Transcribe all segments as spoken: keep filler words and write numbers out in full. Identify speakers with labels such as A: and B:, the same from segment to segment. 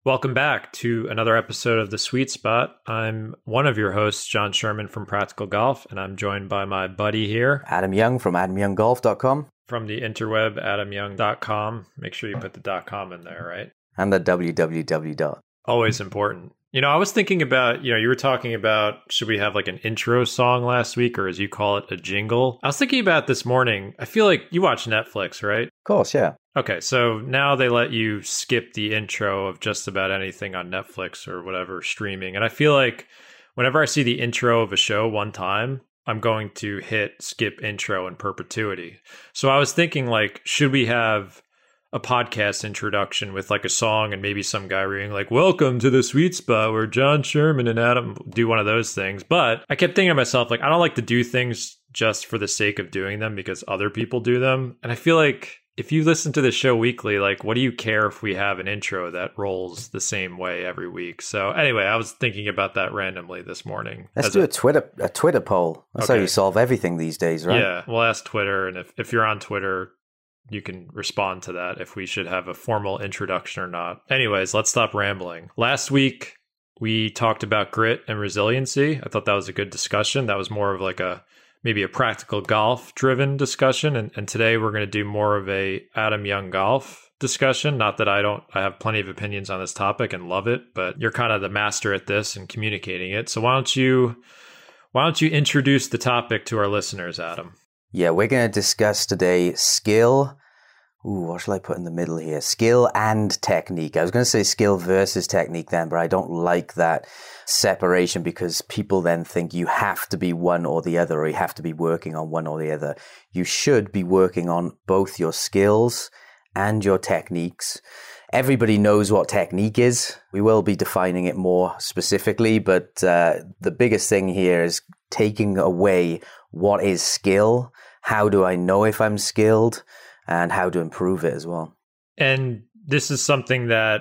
A: Welcome back to another episode of The Sweet Spot. I'm one of your hosts, John Sherman from Practical Golf, and I'm joined by my buddy here,
B: Adam Young from adam young golf dot com.
A: From the interweb, adam young dot com. Make sure you put the .com in there, right?
B: And the www.
A: Always important. You know, I was thinking about, you know, you were talking about, should we have like an intro song last week, or as you call it, a jingle? I was thinking about this morning. I feel like you watch Netflix, right?
B: Of course, yeah.
A: Okay, so now they let you skip the intro of just about anything on Netflix or whatever streaming. And I feel like whenever I see the intro of a show one time, I'm going to hit skip intro in perpetuity. So I was thinking, like, should we have a podcast introduction with like a song and maybe some guy reading like, welcome to the Sweet Spot where John Sherman and Adam do one of those things. But I kept thinking to myself, like, I don't like to do things just for the sake of doing them because other people do them. And I feel like if you listen to the show weekly, like, what do you care if we have an intro that rolls the same way every week? So anyway, I was thinking about that randomly this morning.
B: Let's do a, a Twitter a Twitter poll. That's okay. How you solve everything these days, right?
A: Yeah, we'll ask Twitter. And if, if you're on Twitter, you can respond to that if we should have a formal introduction or not. Anyways, let's stop rambling. Last week, we talked about grit and resiliency. I thought that was a good discussion. That was more of like a maybe a practical golf driven discussion. And, and today we're going to do more of a Adam Young golf discussion. Not that I don't, I have plenty of opinions on this topic and love it, but you're kind of the master at this and communicating it. So why don't you, why don't you introduce the topic to our listeners, Adam?
B: Yeah, we're going to discuss today skill. Ooh, what shall I put in the middle here? Skill and technique. I was going to say skill versus technique then, but I don't like that separation because people then think you have to be one or the other, or you have to be working on one or the other. You should be working on both your skills and your techniques. Everybody knows what technique is. We will be defining it more specifically, but uh, the biggest thing here is taking away what is skill. How do I know if I'm skilled? And how to improve it as well.
A: And this is something that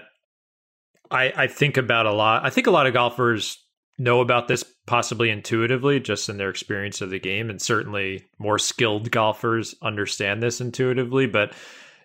A: I, I think about a lot. I think a lot of golfers know about this possibly intuitively, just in their experience of the game. And certainly more skilled golfers understand this intuitively. But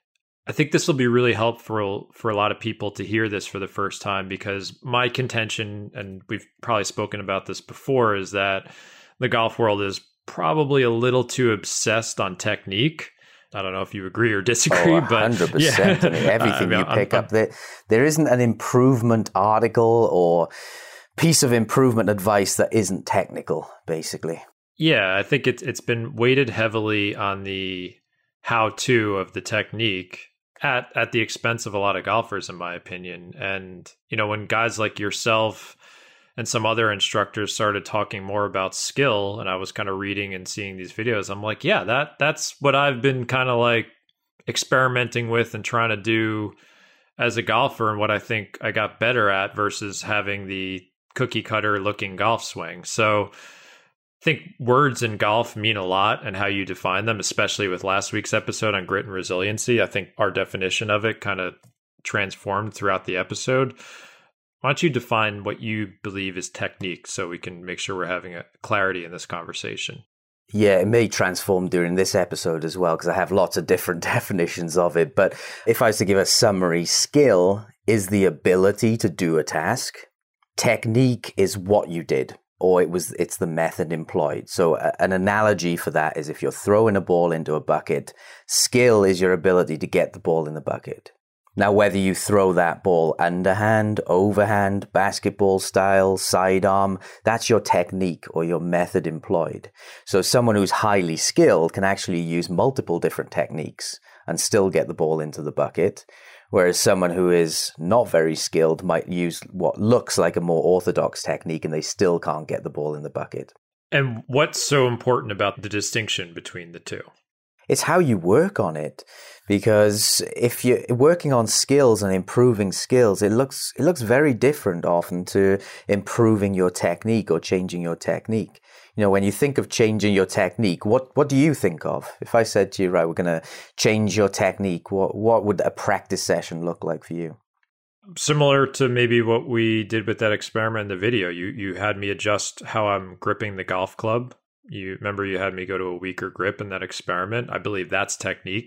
A: I think this will be really helpful for a lot of people to hear this for the first time, because my contention, and we've probably spoken about this before, is that the golf world is probably a little too obsessed on technique. I don't know if you agree or disagree,
B: oh,
A: but
B: one hundred percent. Yeah. I mean, everything I mean, you pick I'm, up, there, there isn't an improvement article or piece of improvement advice that isn't technical, basically.
A: Yeah, I think it's it's been weighted heavily on the how-to of the technique at at the expense of a lot of golfers, in my opinion. And, you know, when guys like yourself and some other instructors started talking more about skill, and I was kind of reading and seeing these videos, I'm like, yeah, that that's what I've been kind of like experimenting with and trying to do as a golfer, and what I think I got better at versus having the cookie cutter looking golf swing. So I think words in golf mean a lot, and how you define them, especially with last week's episode on grit and resiliency. I think our definition of it kind of transformed throughout the episode. Why don't you define what you believe is technique so we can make sure we're having a clarity in this conversation?
B: Yeah, it may transform during this episode as well, because I have lots of different definitions of it. But if I was to give a summary, skill is the ability to do a task. Technique is what you did, or it was it's the method employed. So a, an analogy for that is if you're throwing a ball into a bucket, skill is your ability to get the ball in the bucket. Now, whether you throw that ball underhand, overhand, basketball style, sidearm, that's your technique or your method employed. So someone who's highly skilled can actually use multiple different techniques and still get the ball into the bucket. Whereas someone who is not very skilled might use what looks like a more orthodox technique and they still can't get the ball in the bucket.
A: And what's so important about the distinction between the two?
B: It's how you work on it. Because if you're working on skills and improving skills, it looks it looks very different often to improving your technique or changing your technique. You know, when you think of changing your technique, what, what do you think of? If I said to you, right, we're going to change your technique, what, what would a practice session look like for you?
A: Similar to maybe what we did with that experiment in the video. You you had me adjust how I'm gripping the golf club. You remember you had me go to a weaker grip in that experiment. I believe that's technique.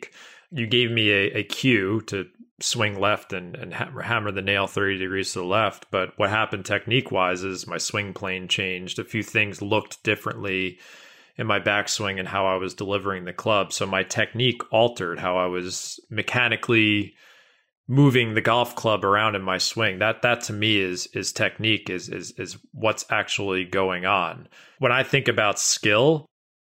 A: you gave me a, a cue to swing left and, and ha- hammer the nail thirty degrees to the left. But what happened technique wise is my swing plane changed. A few things looked differently in my backswing and how I was delivering the club. So my technique altered how I was mechanically moving the golf club around in my swing. That that to me is is technique, is is is what's actually going on. When I think about skill,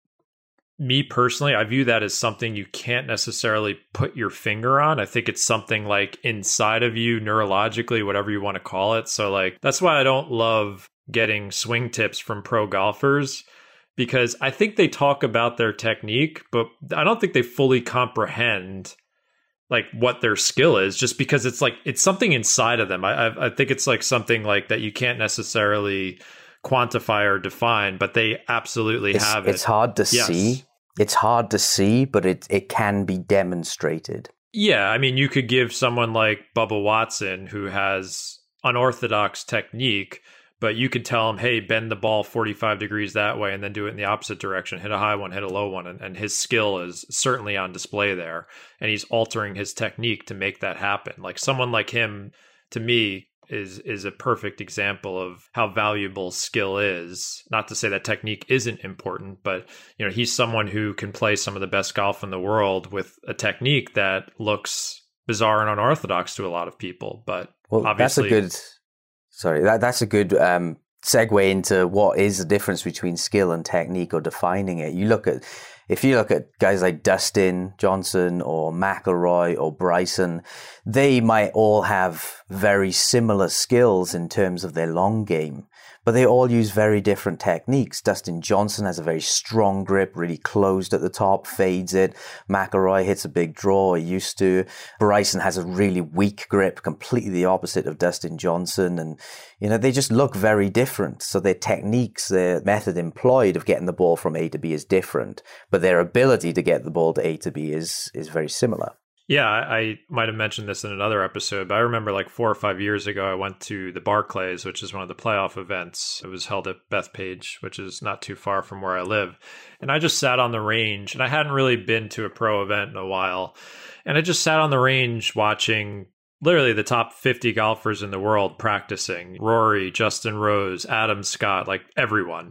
A: me personally, I view that as something you can't necessarily put your finger on. I think it's something like inside of you, neurologically, whatever you want to call it. So like, that's why I don't love getting swing tips from pro golfers, because I think they talk about their technique, but I don't think they fully comprehend like what their skill is, just because it's like, it's something inside of them. I, I, I think it's like something like that you can't necessarily quantify or define, but they absolutely
B: it's,
A: have it.
B: It's hard to
A: yes.
B: see. It's hard to see, but it it can be demonstrated.
A: Yeah, I mean, you could give someone like Bubba Watson, who has unorthodox technique, but you could tell him, hey, bend the ball forty-five degrees that way and then do it in the opposite direction, hit a high one, hit a low one. And, and his skill is certainly on display there. And he's altering his technique to make that happen. Like someone like him, to me, is is a perfect example of how valuable skill is. Not to say that technique isn't important, but you know, he's someone who can play some of the best golf in the world with a technique that looks bizarre and unorthodox to a lot of people. But
B: well,
A: obviously,
B: that's a good. Sorry, that that's a good um, segue into what is the difference between skill and technique, or defining it. You look at. If you look at guys like Dustin Johnson or McIlroy or Bryson, they might all have very similar skills in terms of their long game, but they all use very different techniques. Dustin Johnson has a very strong grip, really closed at the top, fades it. McIlroy hits a big draw, he used to. Bryson has a really weak grip, completely the opposite of Dustin Johnson. And, you know, they just look very different. So their techniques, their method employed of getting the ball from A to B is different, but their ability to get the ball to A to B is is very similar.
A: Yeah, I, I might have mentioned this in another episode, but I remember like four or five years ago, I went to the Barclays, which is one of the playoff events. It was held at Bethpage, which is not too far from where I live. And I just sat on the range, and I hadn't really been to a pro event in a while. And I just sat on the range watching literally the top fifty golfers in the world practicing. Rory, Justin Rose, Adam Scott, like everyone.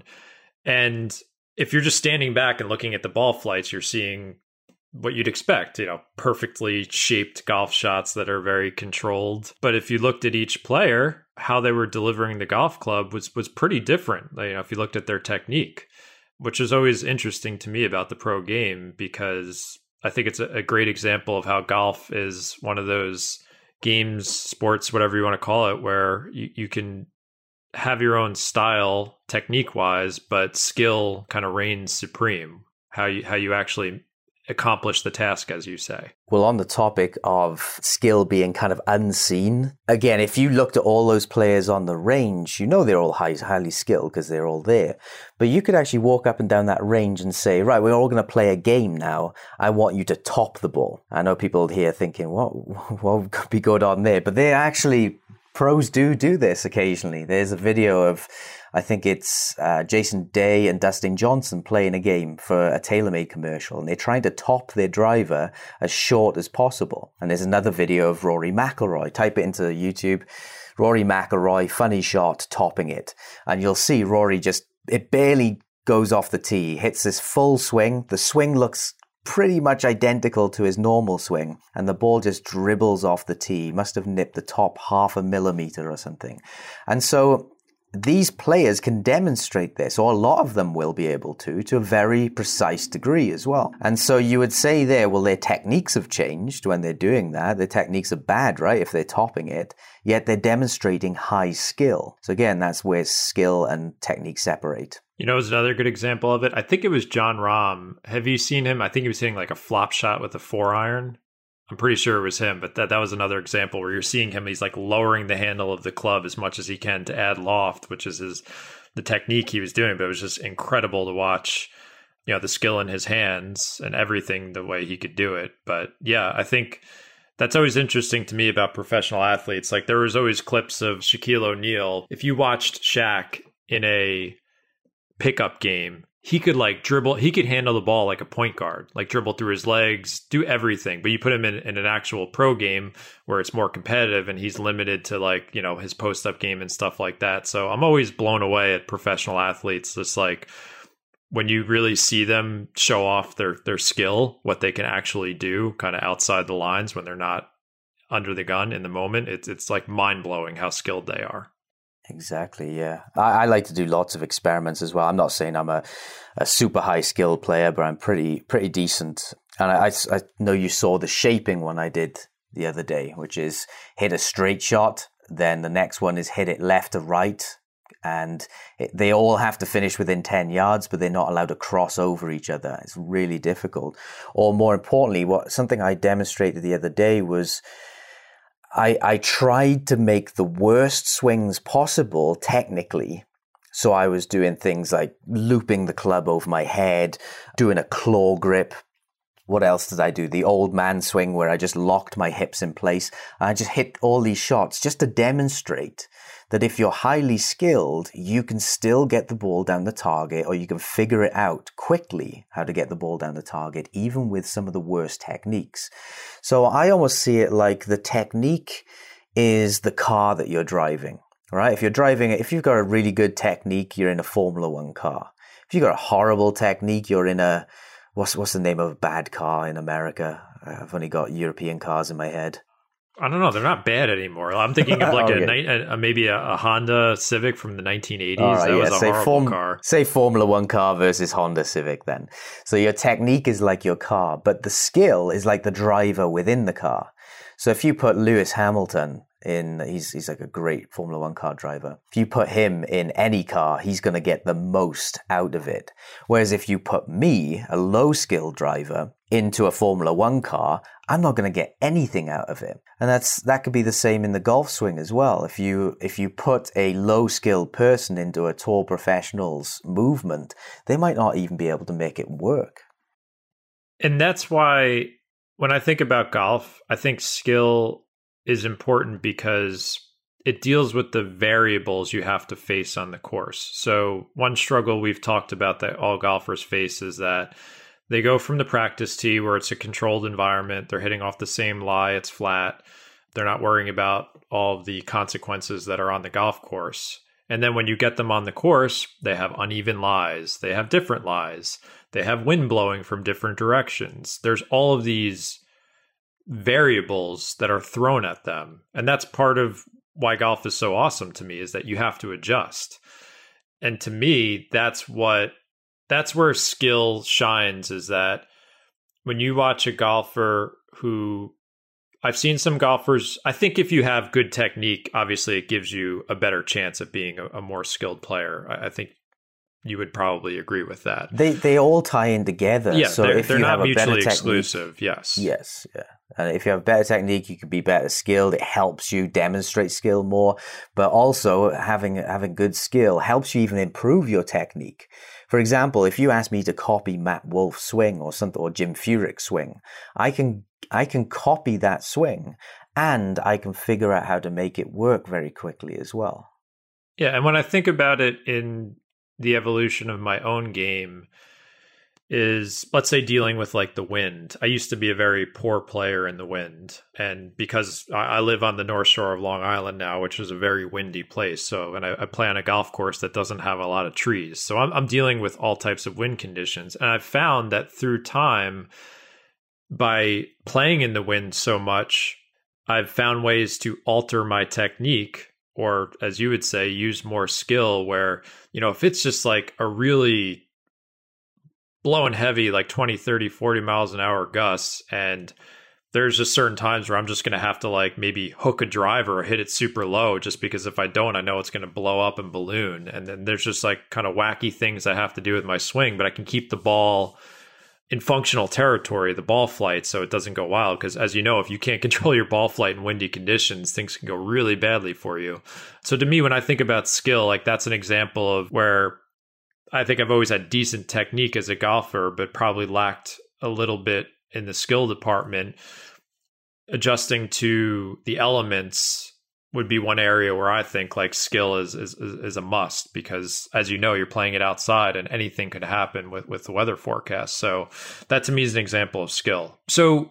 A: And if you're just standing back and looking at the ball flights, you're seeing what you'd expect, you know, perfectly shaped golf shots that are very controlled. But if you looked at each player, how they were delivering the golf club was was pretty different. You know, if you looked at their technique, which is always interesting to me about the pro game, because I think it's a, a great example of how golf is one of those games, sports, whatever you want to call it, where you, you can have your own style technique wise, but skill kind of reigns supreme. How you how you actually accomplish the task, as you say.
B: Well, on the topic of skill being kind of unseen, again, if you looked at all those players on the range, you know they're all high, highly skilled because they're all there. But you could actually walk up and down that range and say, right, we're all going to play a game now. I want you to top the ball. I know people here thinking, what, what could be good on there? But they actually, pros do do this occasionally. There's a video of, I think it's uh, Jason Day and Dustin Johnson playing a game for a TaylorMade commercial, and they're trying to top their driver as short as possible. And there's another video of Rory McIlroy. Type it into YouTube, Rory McIlroy, funny shot, topping it. And you'll see Rory just, it barely goes off the tee, hits this full swing. The swing looks pretty much identical to his normal swing, and the ball just dribbles off the tee. Must have nipped the top half a millimeter or something. And so these players can demonstrate this, or a lot of them will be able to, to a very precise degree as well. And so you would say there, well, their techniques have changed when they're doing that. Their techniques are bad, right, if they're topping it, yet they're demonstrating high skill. So again, that's where skill and technique separate.
A: You know, it's another good example of it. I think it was John Rahm. Have you seen him? I think he was hitting like a flop shot with a four iron. I'm pretty sure it was him, but that, that was another example where you're seeing him. He's like lowering the handle of the club as much as he can to add loft, which is his the technique he was doing. But it was just incredible to watch, you know, the skill in his hands and everything, the way he could do it. But yeah, I think that's always interesting to me about professional athletes. Like there was always clips of Shaquille O'Neal. If you watched Shaq in a pickup game, he could like dribble, he could handle the ball like a point guard, like dribble through his legs, do everything. But you put him in, in an actual pro game where it's more competitive and he's limited to like, you know, his post up game and stuff like that. So I'm always blown away at professional athletes. Just like when you really see them show off their, their skill, what they can actually do kind of outside the lines when they're not under the gun in the moment. It's, it's like mind blowing how skilled they are.
B: Exactly, yeah. I, I like to do lots of experiments as well. I'm not saying I'm a, a super high skill player, but I'm pretty pretty decent. And I, I, I know you saw the shaping one I did the other day, which is hit a straight shot. Then the next one is hit it left to right. And it, they all have to finish within ten yards, but they're not allowed to cross over each other. It's really difficult. Or more importantly, what something I demonstrated the other day was I, I tried to make the worst swings possible technically. So I was doing things like looping the club over my head, doing a claw grip. What else did I do? The old man swing where I just locked my hips in place. I just hit all these shots just to demonstrate that if you're highly skilled, you can still get the ball down the target, or you can figure it out quickly how to get the ball down the target, even with some of the worst techniques. So I almost see it like the technique is the car that you're driving, right? If you're driving, if you've got a really good technique, you're in a Formula One car. If you've got a horrible technique, you're in a, what's, what's the name of a bad car in America? I've only got European cars in my head.
A: I don't know. They're not bad anymore. I'm thinking of like
B: okay.
A: a, a maybe a, a Honda Civic from the nineteen eighties.
B: Right,
A: that
B: yeah.
A: was a
B: say
A: horrible
B: form,
A: car.
B: Say Formula One car versus Honda Civic then. So your technique is like your car, but the skill is like the driver within the car. So if you put Lewis Hamilton in, he's he's like a great Formula One car driver. If you put him in any car, he's going to get the most out of it. Whereas if you put me, a low skill driver, into a Formula One car, I'm not going to get anything out of it. And that's that could be the same in the golf swing as well. If you if you put a low skilled person into a tour professional's movement, they might not even be able to make it work.
A: And that's why when I think about golf, I think skill is important because it deals with the variables you have to face on the course. So one struggle we've talked about that all golfers face is that they go from the practice tee where it's a controlled environment. They're hitting off the same lie. It's flat. They're not worrying about all of the consequences that are on the golf course. And then when you get them on the course, they have uneven lies. They have different lies. They have wind blowing from different directions. There's all of these variables that are thrown at them. And that's part of why golf is so awesome to me, is that you have to adjust. And to me, that's what That's where skill shines, is that when you watch a golfer who, I've seen some golfers, I think if you have good technique, obviously it gives you a better chance of being a, a more skilled player. I, I think you would probably agree with that.
B: They they all tie in together.
A: Yeah,
B: so
A: they're,
B: if
A: they're
B: you
A: not
B: have a
A: mutually
B: better
A: exclusive.
B: Technique,
A: yes.
B: Yes, yeah. And if you have better technique, you can be better skilled. It helps you demonstrate skill more. But also having having good skill helps you even improve your technique. For example, if you ask me to copy Matt Wolf's swing or something, or Jim Furyk's swing, I can I can copy that swing, and I can figure out how to make it work very quickly as well.
A: Yeah, and when I think about it in the evolution of my own game, is, let's say, dealing with like the wind. I used to be a very poor player in the wind. And because I live on the North Shore of Long Island now, which is a very windy place. So, and I, I play on a golf course that doesn't have a lot of trees. So I'm, I'm dealing with all types of wind conditions. And I've found that through time, by playing in the wind so much, I've found ways to alter my technique, or as you would say, use more skill, where, you know, if it's just like a really blowing heavy, like twenty, thirty, forty miles an hour gusts, and there's just certain times where I'm just going to have to like maybe hook a driver or hit it super low, just because if I don't, I know it's going to blow up and balloon. And then there's just like kind of wacky things I have to do with my swing, but I can keep the ball in functional territory, the ball flight, so it doesn't go wild. Because as you know, if you can't control your ball flight in windy conditions, things can go really badly for you. So to me, when I think about skill, like that's an example of where I think I've always had decent technique as a golfer, but probably lacked a little bit in the skill department, adjusting to the elements would be one area where I think like skill is, is is a must, because as you know, you're playing it outside and anything could happen with, with the weather forecast. So that to me is an example of skill. So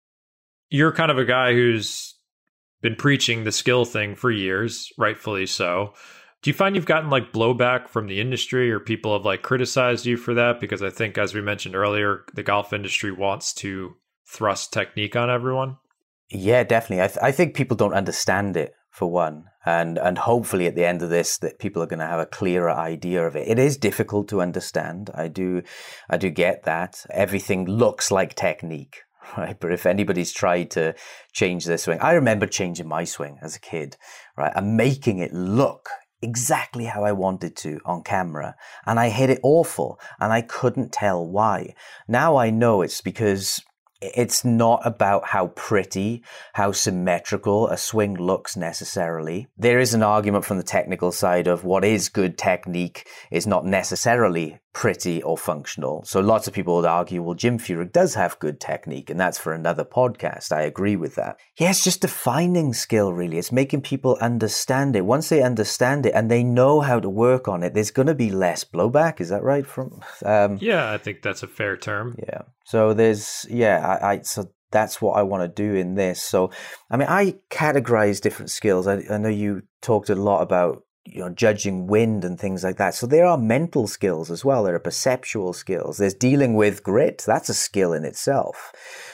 A: you're kind of a guy who's been preaching the skill thing for years, rightfully so. Do you find you've gotten like blowback from the industry, or people have like criticized you for that? Because I think, as we mentioned earlier, the golf industry wants to thrust technique on everyone.
B: Yeah, definitely. I, th- I think people don't understand it, for one, and and hopefully at the end of this that people are going to have a clearer idea of it. It is difficult to understand. I do, I do get that. Everything looks like technique, right? But if anybody's tried to change their swing, I remember changing my swing as a kid, right, and making it look exactly how I wanted to on camera, and I hit it awful, and I couldn't tell why. Now I know it's because it's not about how pretty, how symmetrical a swing looks necessarily. There is an argument from the technical side of what is good technique is not necessarily pretty or functional. So lots of people would argue, well, Jim Furyk does have good technique, and that's for another podcast. I agree with that. Yeah, it's just defining skill, really. It's making people understand it. Once they understand it and they know how to work on it, there's going to be less blowback. Is that right? From um,
A: yeah, I think that's a fair term.
B: Yeah. So there's, yeah, I, I so that's what I want to do in this. So, I mean, I categorize different skills. I, I know you talked a lot about, you know, judging wind and things like that. So there are mental skills as well. There are perceptual skills. There's dealing with grit. That's a skill in itself.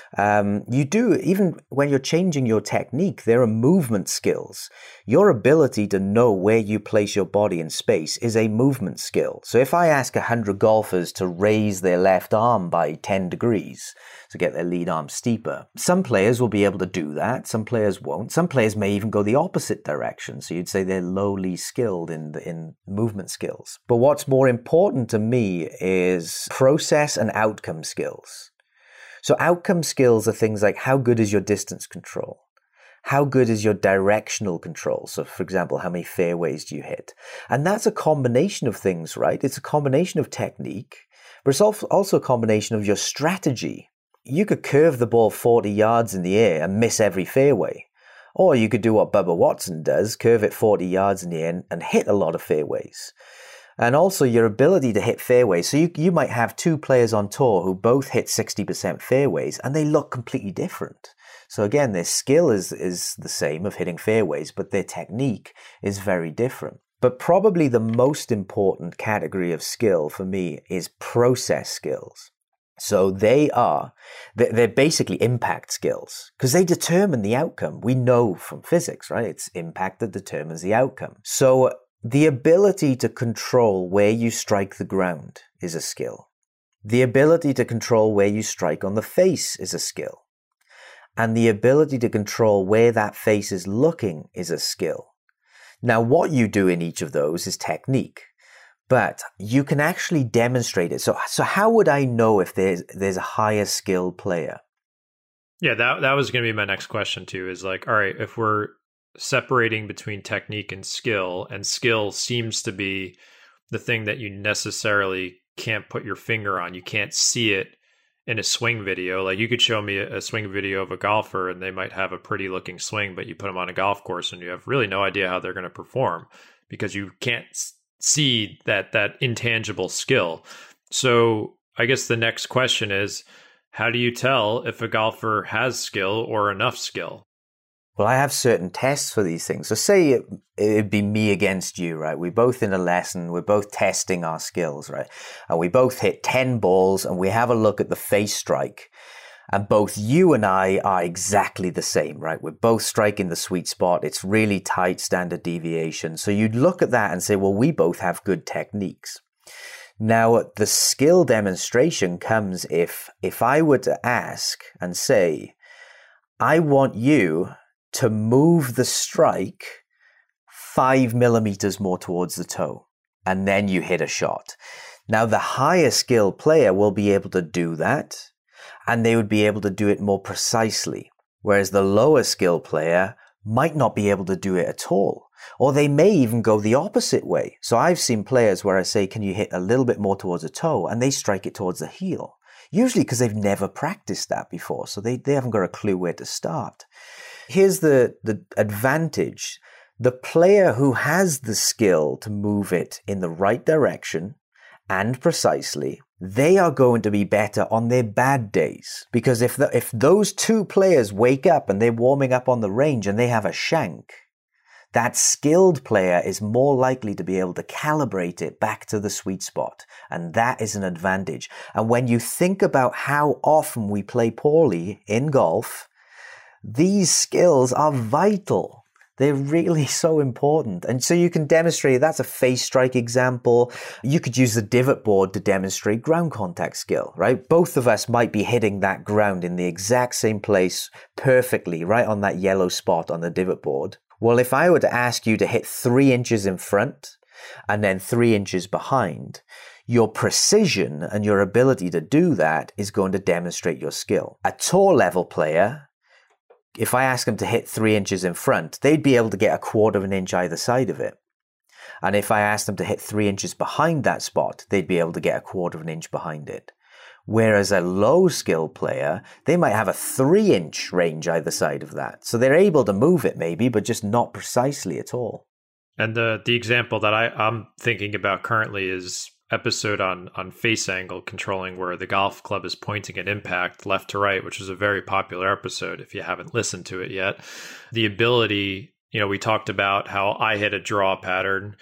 B: Um, you do, even when you're changing your technique, there are movement skills. Your ability to know where you place your body in space is a movement skill. So if I ask one hundred golfers to raise their left arm by ten degrees to get their lead arm steeper, some players will be able to do that. Some players won't. Some players may even go the opposite direction. So you'd say they're lowly skilled in the, in movement skills. But what's more important to me is process and outcome skills. So outcome skills are things like, how good is your distance control? How good is your directional control? So, for example, how many fairways do you hit? And that's a combination of things, right? It's a combination of technique, but it's also a combination of your strategy. You could curve the ball forty yards in the air and miss every fairway. Or you could do what Bubba Watson does, curve it forty yards in the air and hit a lot of fairways. And also your ability to hit fairways. So you, you might have two players on tour who both hit sixty percent fairways and they look completely different. So again, their skill is, is the same of hitting fairways, but their technique is very different. But probably the most important category of skill for me is process skills. So they are, they're basically impact skills because they determine the outcome. We know from physics, right? It's impact that determines the outcome. So the ability to control where you strike the ground is a skill. The ability to control where you strike on the face is a skill. And the ability to control where that face is looking is a skill. Now, what you do in each of those is technique, but you can actually demonstrate it. So, so how would I know if there's there's a higher skilled player?
A: Yeah, that that was going to be my next question too, is like, all right, if we're separating between technique and skill, and skill seems to be the thing that you necessarily can't put your finger on. You can't see it in a swing video. Like you could show me a, a swing video of a golfer and they might have a pretty looking swing, but you put them on a golf course and you have really no idea how they're going to perform because you can't see that that intangible skill. So I guess the next question is, how do you tell if a golfer has skill or enough skill?
B: Well, I have certain tests for these things. So say it, it'd be me against you, right? We're both in a lesson. We're both testing our skills, right? And we both hit ten balls and we have a look at the face strike. And both you and I are exactly the same, right? We're both striking the sweet spot. It's really tight standard deviation. So you'd look at that and say, well, we both have good techniques. Now, the skill demonstration comes if, if I were to ask and say, I want you to move the strike five millimeters more towards the toe, and then you hit a shot. Now, the higher skilled player will be able to do that, and they would be able to do it more precisely, whereas the lower skilled player might not be able to do it at all, or they may even go the opposite way. So I've seen players where I say, can you hit a little bit more towards the toe, and they strike it towards the heel, usually because they've never practiced that before, so they, they haven't got a clue where to start. Here's the, the advantage. The player who has the skill to move it in the right direction and precisely, they are going to be better on their bad days. Because if the, if those two players wake up and they're warming up on the range and they have a shank, that skilled player is more likely to be able to calibrate it back to the sweet spot. And that is an advantage. And when you think about how often we play poorly in golf, these skills are vital. They're really so important. And so you can demonstrate, that's a face strike example. You could use the divot board to demonstrate ground contact skill, right? Both of us might be hitting that ground in the exact same place perfectly, right on that yellow spot on the divot board. Well, if I were to ask you to hit three inches in front and then three inches behind, your precision and your ability to do that is going to demonstrate your skill. A tour level player, if I ask them to hit three inches in front, they'd be able to get a quarter of an inch either side of it. And if I asked them to hit three inches behind that spot, they'd be able to get a quarter of an inch behind it. Whereas a low skill player, they might have a three inch range either side of that. So they're able to move it maybe, but just not precisely at all.
A: And the the example that I, I'm thinking about currently is episode on on face angle controlling, where the golf club is pointing at impact left to right, which is a very popular episode if you haven't listened to it yet. The ability, you know, we talked about how I hit a draw pattern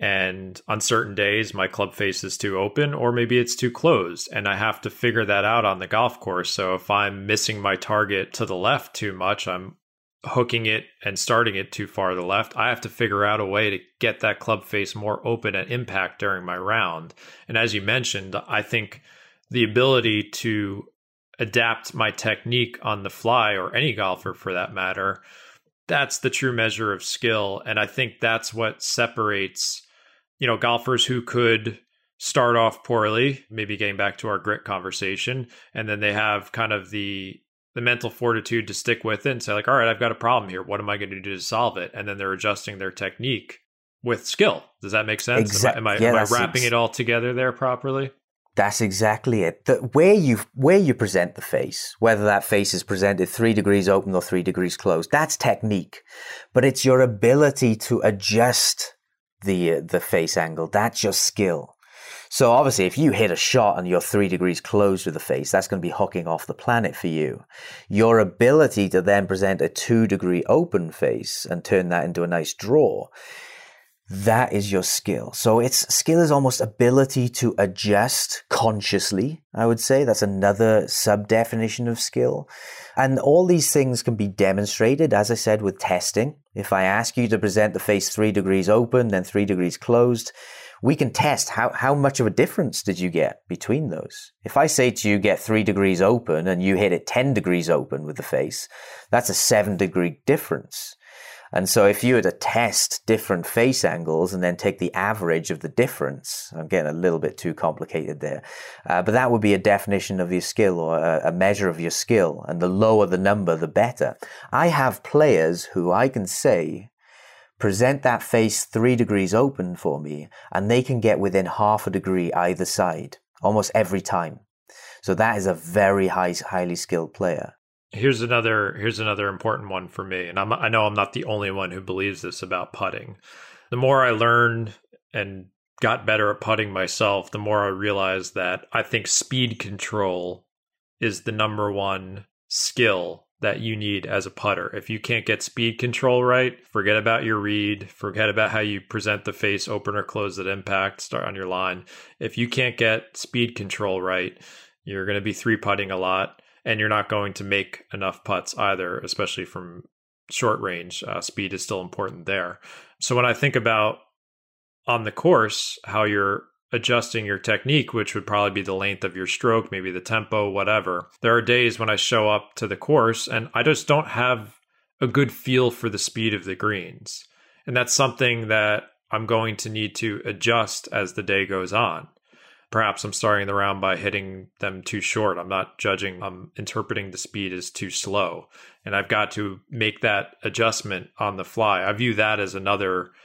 A: and on certain days my club face is too open or maybe it's too closed, and I have to figure that out on the golf course. So if I'm missing my target to the left too much, I'm hooking it and starting it too far to the left, I have to figure out a way to get that club face more open at impact during my round. And as you mentioned, I think the ability to adapt my technique on the fly, or any golfer for that matter, that's the true measure of skill. And I think that's what separates, you know, golfers who could start off poorly, maybe getting back to our grit conversation, and then they have kind of the the mental fortitude to stick with it and say like, all right, I've got a problem here. What am I going to do to solve it? And then they're adjusting their technique with skill. Does that make sense?
B: Exactly.
A: Am I, am
B: yeah,
A: I, am I wrapping
B: ex-
A: it all together there properly?
B: That's exactly it. The, where you where you present the face, whether that face is presented three degrees open or three degrees closed, that's technique. But it's your ability to adjust the uh, the face angle. That's your skill. So obviously, if you hit a shot and you're three degrees closed with the face, that's going to be hooking off the planet for you. Your ability to then present a two degree open face and turn that into a nice draw, that is your skill. So it's skill is almost ability to adjust consciously, I would say. That's another sub-definition of skill. And all these things can be demonstrated, as I said, with testing. If I ask you to present the face three degrees open, then three degrees closed, we can test how, how much of a difference did you get between those. If I say to you, get three degrees open, and you hit it ten degrees open with the face, that's a seven degree difference. And so if you were to test different face angles and then take the average of the difference, I'm getting a little bit too complicated there, uh, but that would be a definition of your skill, or a, a measure of your skill. And the lower the number, the better. I have players who I can say, present that face three degrees open for me, and they can get within half a degree either side, almost every time. So that is a very high, highly skilled player.
A: Here's another here's another important one for me, and I'm, I know I'm not the only one who believes this about putting. The more I learned and got better at putting myself, the more I realized that I think speed control is the number one skill that you need as a putter. If you can't get speed control right, forget about your read, forget about how you present the face open or close at impact, start on your line. If you can't get speed control right, you're going to be three putting a lot, and you're not going to make enough putts either, especially from short range. Uh, speed is still important there. So when I think about on the course, how you're adjusting your technique, which would probably be the length of your stroke, maybe the tempo, whatever. There are days when I show up to the course and I just don't have a good feel for the speed of the greens. And that's something that I'm going to need to adjust as the day goes on. Perhaps I'm starting the round by hitting them too short. I'm not judging. I'm interpreting the speed as too slow. And I've got to make that adjustment on the fly. I view that as another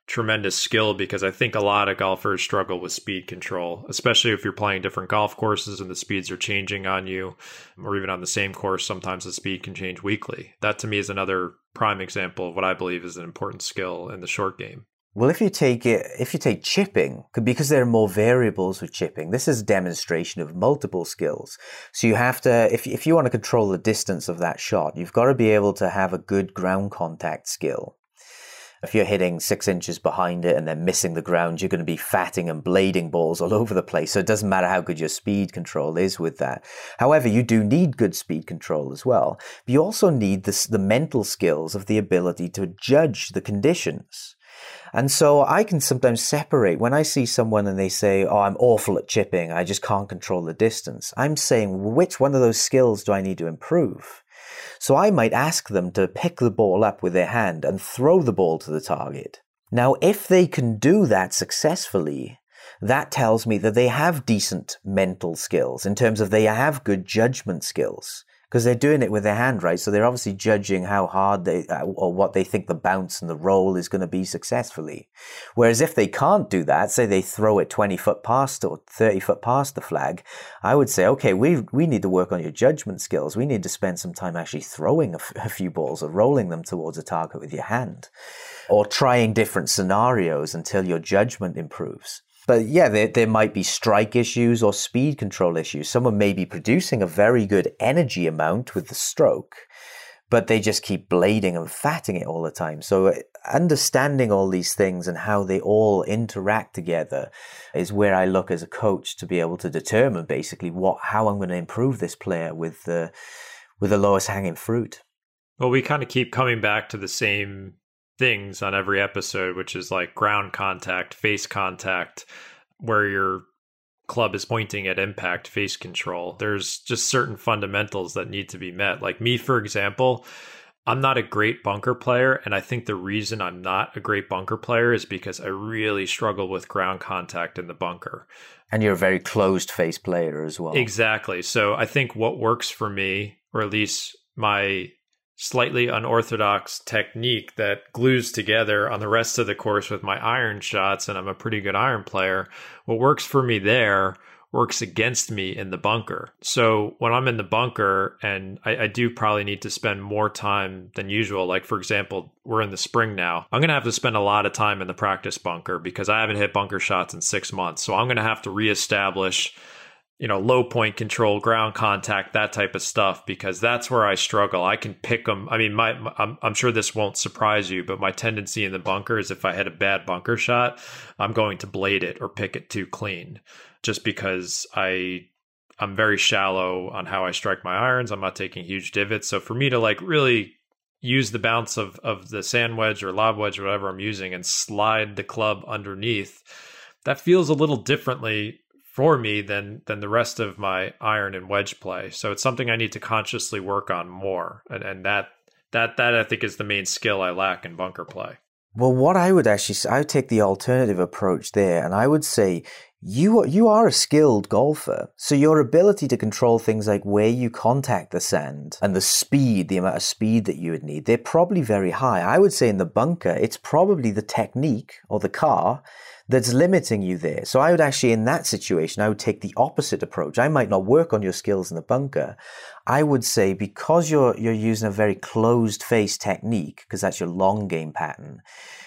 A: tremendous skill, because I think a lot of golfers struggle with speed control, especially if you're playing different golf courses and the speeds are changing on you, or even on the same course, sometimes the speed can change weekly. That to me is another prime example of what I believe is an important skill in the short game.
B: Well, if you take it, if you take chipping, because there are more variables with chipping, this is a demonstration of multiple skills. So you have to, if if you want to control the distance of that shot, you've got to be able to have a good ground contact skill. If you're hitting six inches behind it and then missing the ground, you're going to be fatting and blading balls all over the place. So it doesn't matter how good your speed control is with that. However, you do need good speed control as well. But you also need this, the mental skills of the ability to judge the conditions. And so I can sometimes separate when I see someone and they say, oh, I'm awful at chipping, I just can't control the distance. I'm saying, which one of those skills do I need to improve? So I might ask them to pick the ball up with their hand and throw the ball to the target. Now, if they can do that successfully, that tells me that they have decent mental skills in terms of they have good judgment skills. Because they're doing it with their hand, right? So they're obviously judging how hard they, uh, or what they think the bounce and the roll is going to be successfully. Whereas if they can't do that, say they throw it twenty foot past or thirty foot past the flag, I would say, okay, we we need to work on your judgment skills. We need to spend some time actually throwing a, f- a few balls or rolling them towards a target with your hand, or trying different scenarios until your judgment improves. But yeah, there, there might be strike issues or speed control issues. Someone may be producing a very good energy amount with the stroke, but they just keep blading and fatting it all the time. So understanding all these things and how they all interact together is where I look as a coach to be able to determine basically what how I'm going to improve this player with the, with the lowest hanging fruit.
A: Well, we kind of keep coming back to the same things on every episode, which is like ground contact, face contact, where your club is pointing at impact, face control. There's just certain fundamentals that need to be met. Like me, for example, I'm not a great bunker player. And I think the reason I'm not a great bunker player is because I really struggle with ground contact in the bunker.
B: And you're a very closed face player as well.
A: Exactly. So I think what works for me, or at least my slightly unorthodox technique that glues together on the rest of the course with my iron shots, and I'm a pretty good iron player, what works for me there works against me in the bunker. So when I'm in the bunker, and I, I do probably need to spend more time than usual, like for example, we're in the spring now, I'm going to have to spend a lot of time in the practice bunker because I haven't hit bunker shots in six months. So I'm going to have to reestablish, you know, low point control, ground contact, that type of stuff, because that's where I struggle. I can pick them. I mean, my, my I'm, I'm sure this won't surprise you, but my tendency in the bunker is if I hit a bad bunker shot, I'm going to blade it or pick it too clean, just because I, I'm very shallow on how I strike my irons. I'm not taking huge divots. So for me to like really use the bounce of, of the sand wedge or lob wedge, or whatever I'm using, and slide the club underneath, that feels a little differently for me than than the rest of my iron and wedge play. So it's something I need to consciously work on more. And and that that that I think is the main skill I lack in bunker play.
B: Well, what I would actually say, I would take the alternative approach there, and I would say you you are a skilled golfer. So your ability to control things like where you contact the sand and the speed, the amount of speed that you would need, they're probably very high. I would say in the bunker, it's probably the technique or the car that's limiting you there. So I would actually, in that situation, I would take the opposite approach. I might not work on your skills in the bunker. I would say because you're you're using a very closed face technique, because that's your long game pattern,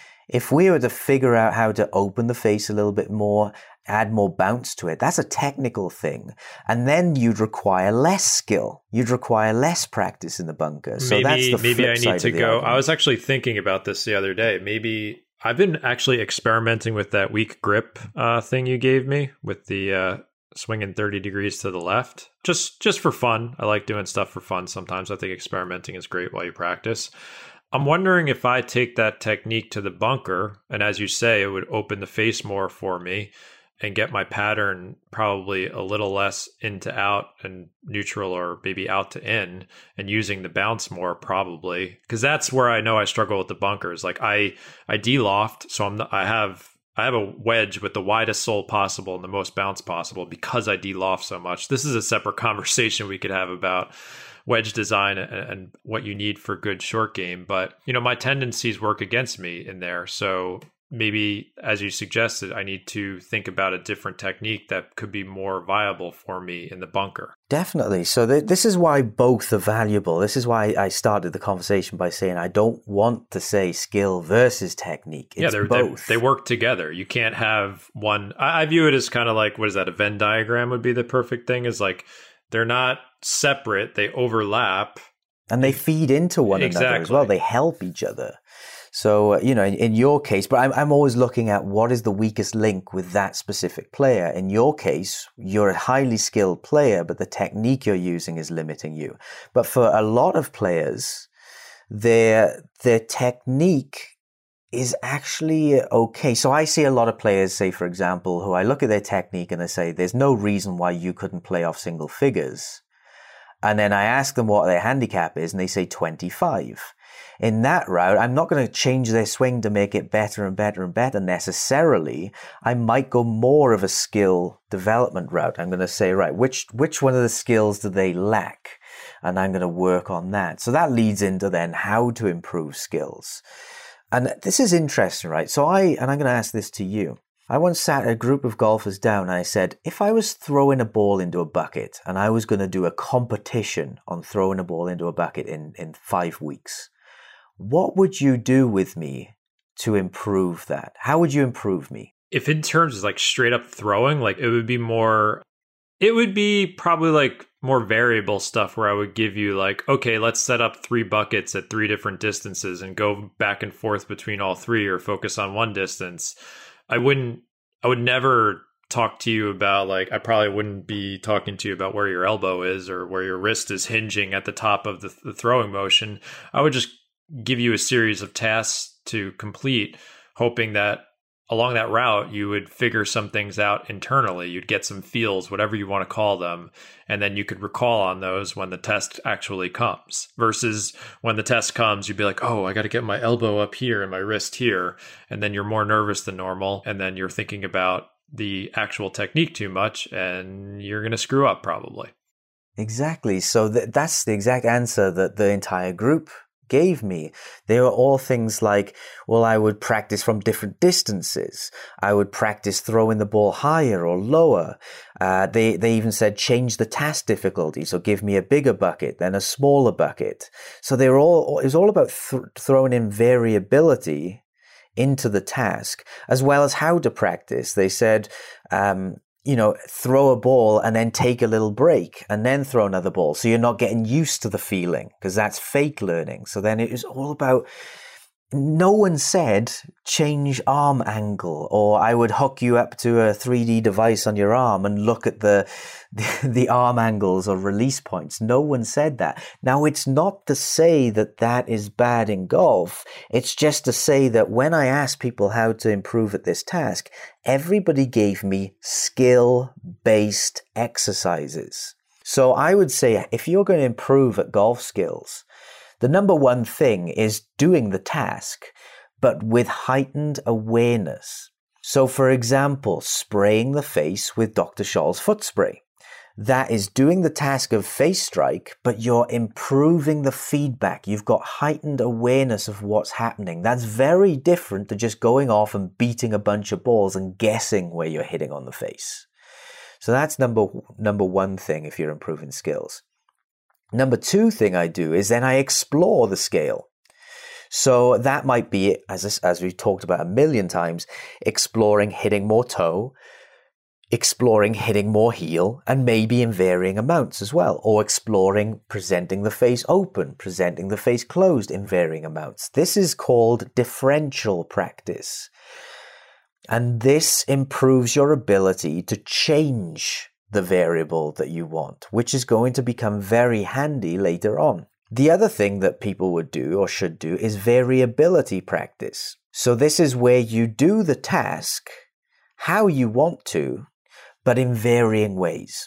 B: if we were to figure out how to open the face a little bit more, add more bounce to it, that's a technical thing. And then you'd require less skill. You'd require less practice in the bunker. So
A: maybe,
B: that's the
A: maybe
B: flip
A: I
B: side
A: need to
B: of the
A: go.
B: argument.
A: I was actually thinking about this the other day. Maybe I've been actually experimenting with that weak grip uh, thing you gave me with the uh, swinging thirty degrees to the left, just just for fun. I like doing stuff for fun sometimes. I think experimenting is great while you practice. I'm wondering if I take that technique to the bunker, and as you say, it would open the face more for me and get my pattern probably a little less into out and neutral, or maybe out to in, and using the bounce more probably. Because that's where I know I struggle with the bunkers. Like I, I de-loft, so I'm not, I have I have a wedge with the widest sole possible and the most bounce possible because I de-loft so much. This is a separate conversation we could have about wedge design and, and what you need for good short game. But you know, my tendencies work against me in there, so maybe, as you suggested, I need to think about a different technique that could be more viable for me in the bunker.
B: Definitely. So th- this is why both are valuable. This is why I started the conversation by saying I don't want to say skill versus technique. It's
A: yeah, they're,
B: both.
A: They, they work together. You can't have one. I, I view it as kind of like, what is that? A Venn diagram would be the perfect thing, is like they're not separate. They overlap.
B: And they feed into one
A: exactly.
B: another as well. They help each other. So, you know, in, in your case, but I'm, I'm always looking at what is the weakest link with that specific player. In your case, you're a highly skilled player, but the technique you're using is limiting you. But for a lot of players, their their technique is actually okay. So I see a lot of players, say, for example, who I look at their technique and I say, there's no reason why you couldn't play off single figures. And then I ask them what their handicap is, and they say twenty-five. In that route, I'm not going to change their swing to make it better and better and better necessarily. I might go more of a skill development route. I'm going to say, right, which which one of the skills do they lack? And I'm going to work on that. So that leads into then how to improve skills. And this is interesting, right? So I, and I'm going to ask this to you. I once sat a group of golfers down and I said, if I was throwing a ball into a bucket and I was going to do a competition on throwing a ball into a bucket in, in five weeks, what would you do with me to improve that? How would you improve me?
A: If in terms of like straight up throwing, like it would be more, it would be probably like more variable stuff where I would give you like, okay, let's set up three buckets at three different distances and go back and forth between all three, or focus on one distance. I wouldn't, I would never talk to you about like, I probably wouldn't be talking to you about where your elbow is or where your wrist is hinging at the top of the, the throwing motion. I would just give you a series of tasks to complete, hoping that along that route, you would figure some things out internally. You'd get some feels, whatever you want to call them, and then you could recall on those when the test actually comes. Versus when the test comes, you'd be like, oh, I got to get my elbow up here and my wrist here. And then you're more nervous than normal. And then you're thinking about the actual technique too much, and you're going to screw up probably.
B: Exactly. So th- that's the exact answer that the entire group gave me. They were all things like, well, I would practice from different distances. I would practice throwing the ball higher or lower. Uh, they, they even said, change the task difficulty. So give me a bigger bucket, then a smaller bucket. So they were all, it was all about th- throwing in variability into the task, as well as how to practice. They said, um, you know, throw a ball and then take a little break and then throw another ball. So you're not getting used to the feeling, because that's fake learning. So then it was all about, no one said change arm angle, or I would hook you up to a three D device on your arm and look at the, the, the arm angles or release points. No one said that. Now, it's not to say that that is bad in golf. It's just to say that when I asked people how to improve at this task, everybody gave me skill-based exercises. So I would say if you're going to improve at golf skills, the number one thing is doing the task, but with heightened awareness. So, for example, spraying the face with Doctor Scholl's foot spray. That is doing the task of face strike, but you're improving the feedback. You've got heightened awareness of what's happening. That's very different to just going off and beating a bunch of balls and guessing where you're hitting on the face. So that's number number one thing if you're improving skills. Number two thing I do is then I explore the scale. So that might be, as as we've talked about a million times, exploring hitting more toe, exploring hitting more heel, and maybe in varying amounts as well, or exploring presenting the face open, presenting the face closed in varying amounts. This is called differential practice. And this improves your ability to change the variable that you want, which is going to become very handy later on. The other thing that people would do or should do is variability practice. So this is where you do the task how you want to, but in varying ways.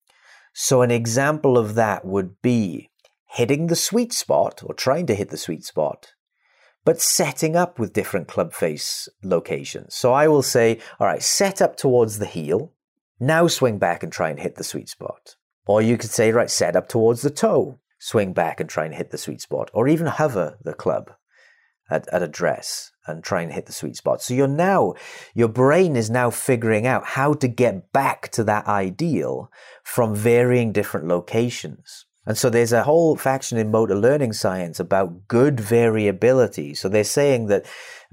B: So an example of that would be hitting the sweet spot, or trying to hit the sweet spot, but setting up with different club face locations. So I will say, all right, set up towards the heel. Now swing back and try and hit the sweet spot. Or you could say, right, set up towards the toe, swing back and try and hit the sweet spot. Or even hover the club at, at address and try and hit the sweet spot. So you're now, your brain is now figuring out how to get back to that ideal from varying different locations. And so there's a whole faction in motor learning science about good variability. So they're saying that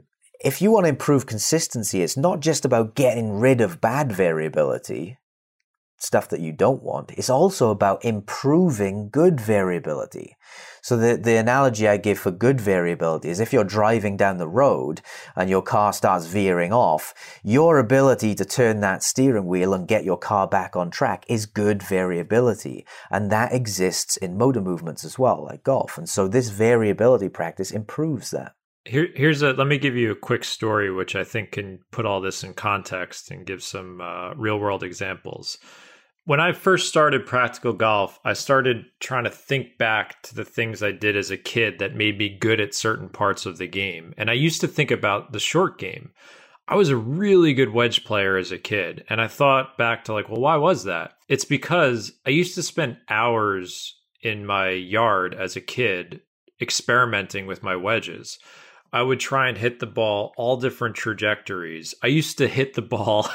B: if you want to improve consistency, it's not just about getting rid of bad variability, stuff that you don't want. It's also about improving good variability. So the, the analogy I give for good variability is if you're driving down the road and your car starts veering off, your ability to turn that steering wheel and get your car back on track is good variability. And that exists in motor movements as well, like golf. And so this variability practice improves that.
A: Here, here's a, let me give you a quick story, which I think can put all this in context and give some uh, real world examples. When I first started practical golf, I started trying to think back to the things I did as a kid that made me good at certain parts of the game. And I used to think about the short game. I was a really good wedge player as a kid. And I thought back to like, well, why was that? It's because I used to spend hours in my yard as a kid experimenting with my wedges. I would try and hit the ball all different trajectories. I used to hit the ball.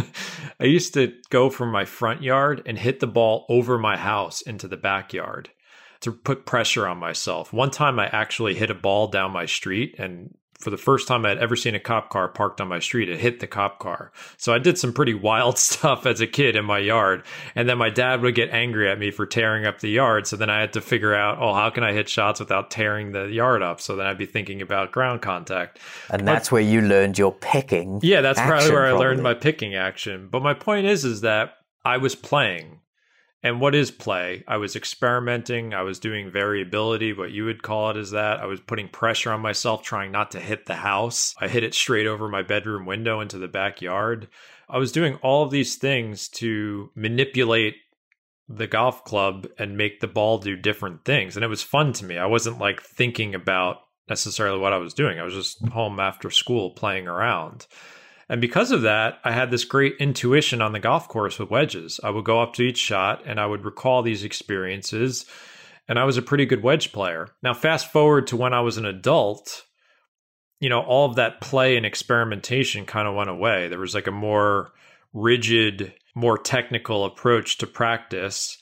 A: I used to go from my front yard and hit the ball over my house into the backyard to put pressure on myself. One time I actually hit a ball down my street, and for the first time I'd ever seen a cop car parked on my street, it hit the cop car. So I did some pretty wild stuff as a kid in my yard. And then my dad would get angry at me for tearing up the yard. So then I had to figure out, oh, how can I hit shots without tearing the yard up? So then I'd be thinking about ground contact.
B: And
A: but,
B: that's where you learned your picking.
A: Yeah, that's
B: action,
A: probably where I
B: probably.
A: learned my picking action. But my point is, is that I was playing. And what is play? I was experimenting. I was doing variability, what you would call it is that. I was putting pressure on myself, trying not to hit the house. I hit it straight over my bedroom window into the backyard. I was doing all of these things to manipulate the golf club and make the ball do different things. And it was fun to me. I wasn't like thinking about necessarily what I was doing. I was just home after school playing around. And because of that, I had this great intuition on the golf course with wedges. I would go up to each shot and I would recall these experiences, and I was a pretty good wedge player. Now, fast forward to when I was an adult, you know, all of that play and experimentation kind of went away. There was like a more rigid, more technical approach to practice.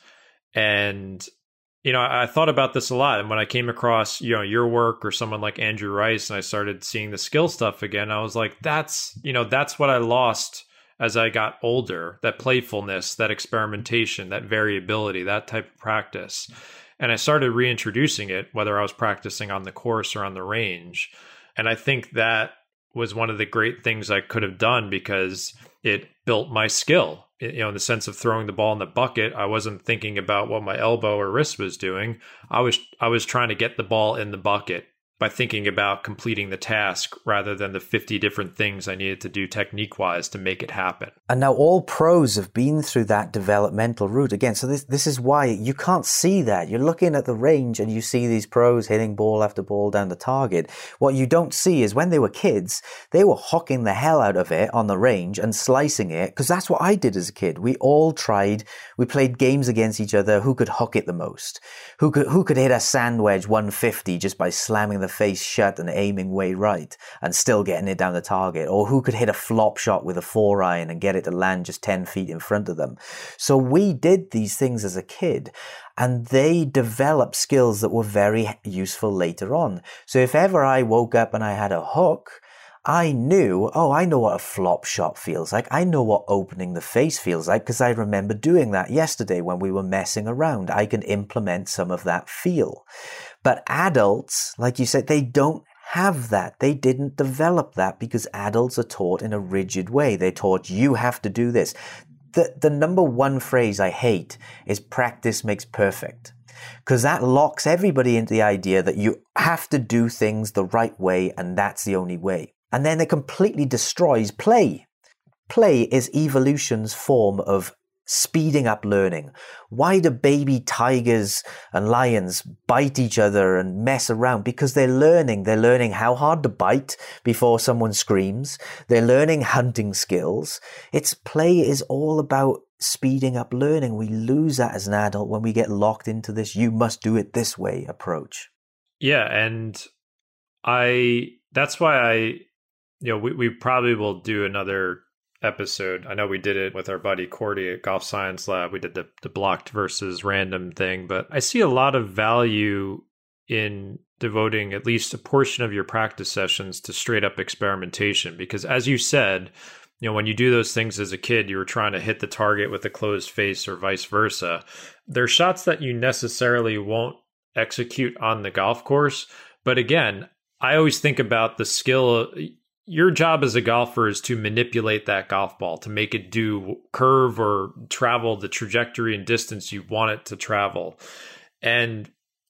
A: And you know, I thought about this a lot. And when I came across, you know, your work or someone like Andrew Rice, and I started seeing the skill stuff again, I was like, that's, you know, that's what I lost as I got older, that playfulness, that experimentation, that variability, that type of practice. And I started reintroducing it, whether I was practicing on the course or on the range. And I think that was one of the great things I could have done because it built my skill. You know, in the sense of throwing the ball in the bucket, I wasn't thinking about what my elbow or wrist was doing. I was I was trying to get the ball in the bucket by thinking about completing the task rather than the fifty different things I needed to do technique-wise to make it happen.
B: And now all pros have been through that developmental route again. So this this is why you can't see that. You're looking at the range and you see these pros hitting ball after ball down the target. What you don't see is when they were kids, they were hocking the hell out of it on the range and slicing it, because that's what I did as a kid. We all tried, we played games against each other, who could hook it the most, who could who could hit a sand wedge one fifty just by slamming the face shut and aiming way right and still getting it down the target, or who could hit a flop shot with a four iron and get it to land just ten feet in front of them. So we did these things as a kid, and they developed skills that were very useful later on. So if ever I woke up and I had a hook, I knew, oh, I know what a flop shot feels like. I know what opening the face feels like because I remember doing that yesterday when we were messing around. I can implement some of that feel. But adults, like you said, they don't have that. They didn't develop that because adults are taught in a rigid way. They're taught, you have to do this. The, the number one phrase I hate is practice makes perfect, because that locks everybody into the idea that you have to do things the right way and that's the only way. And then it completely destroys play. Play is evolution's form of speeding up learning. Why do baby tigers and lions bite each other and mess around? Because they're learning. They're learning how hard to bite before someone screams. They're learning hunting skills. It's play is all about speeding up learning. We lose that as an adult when we get locked into this you must do it this way approach.
A: Yeah, and I that's why I you know, we, we probably will do another episode. I know we did it with our buddy Cordy at Golf Science Lab. We did the, the blocked versus random thing, but I see a lot of value in devoting at least a portion of your practice sessions to straight up experimentation. Because as you said, you know, when you do those things as a kid, you were trying to hit the target with a closed face or vice versa. There are shots that you necessarily won't execute on the golf course. But again, I always think about the skill. Your job as a golfer is to manipulate that golf ball, to make it do curve or travel the trajectory and distance you want it to travel. And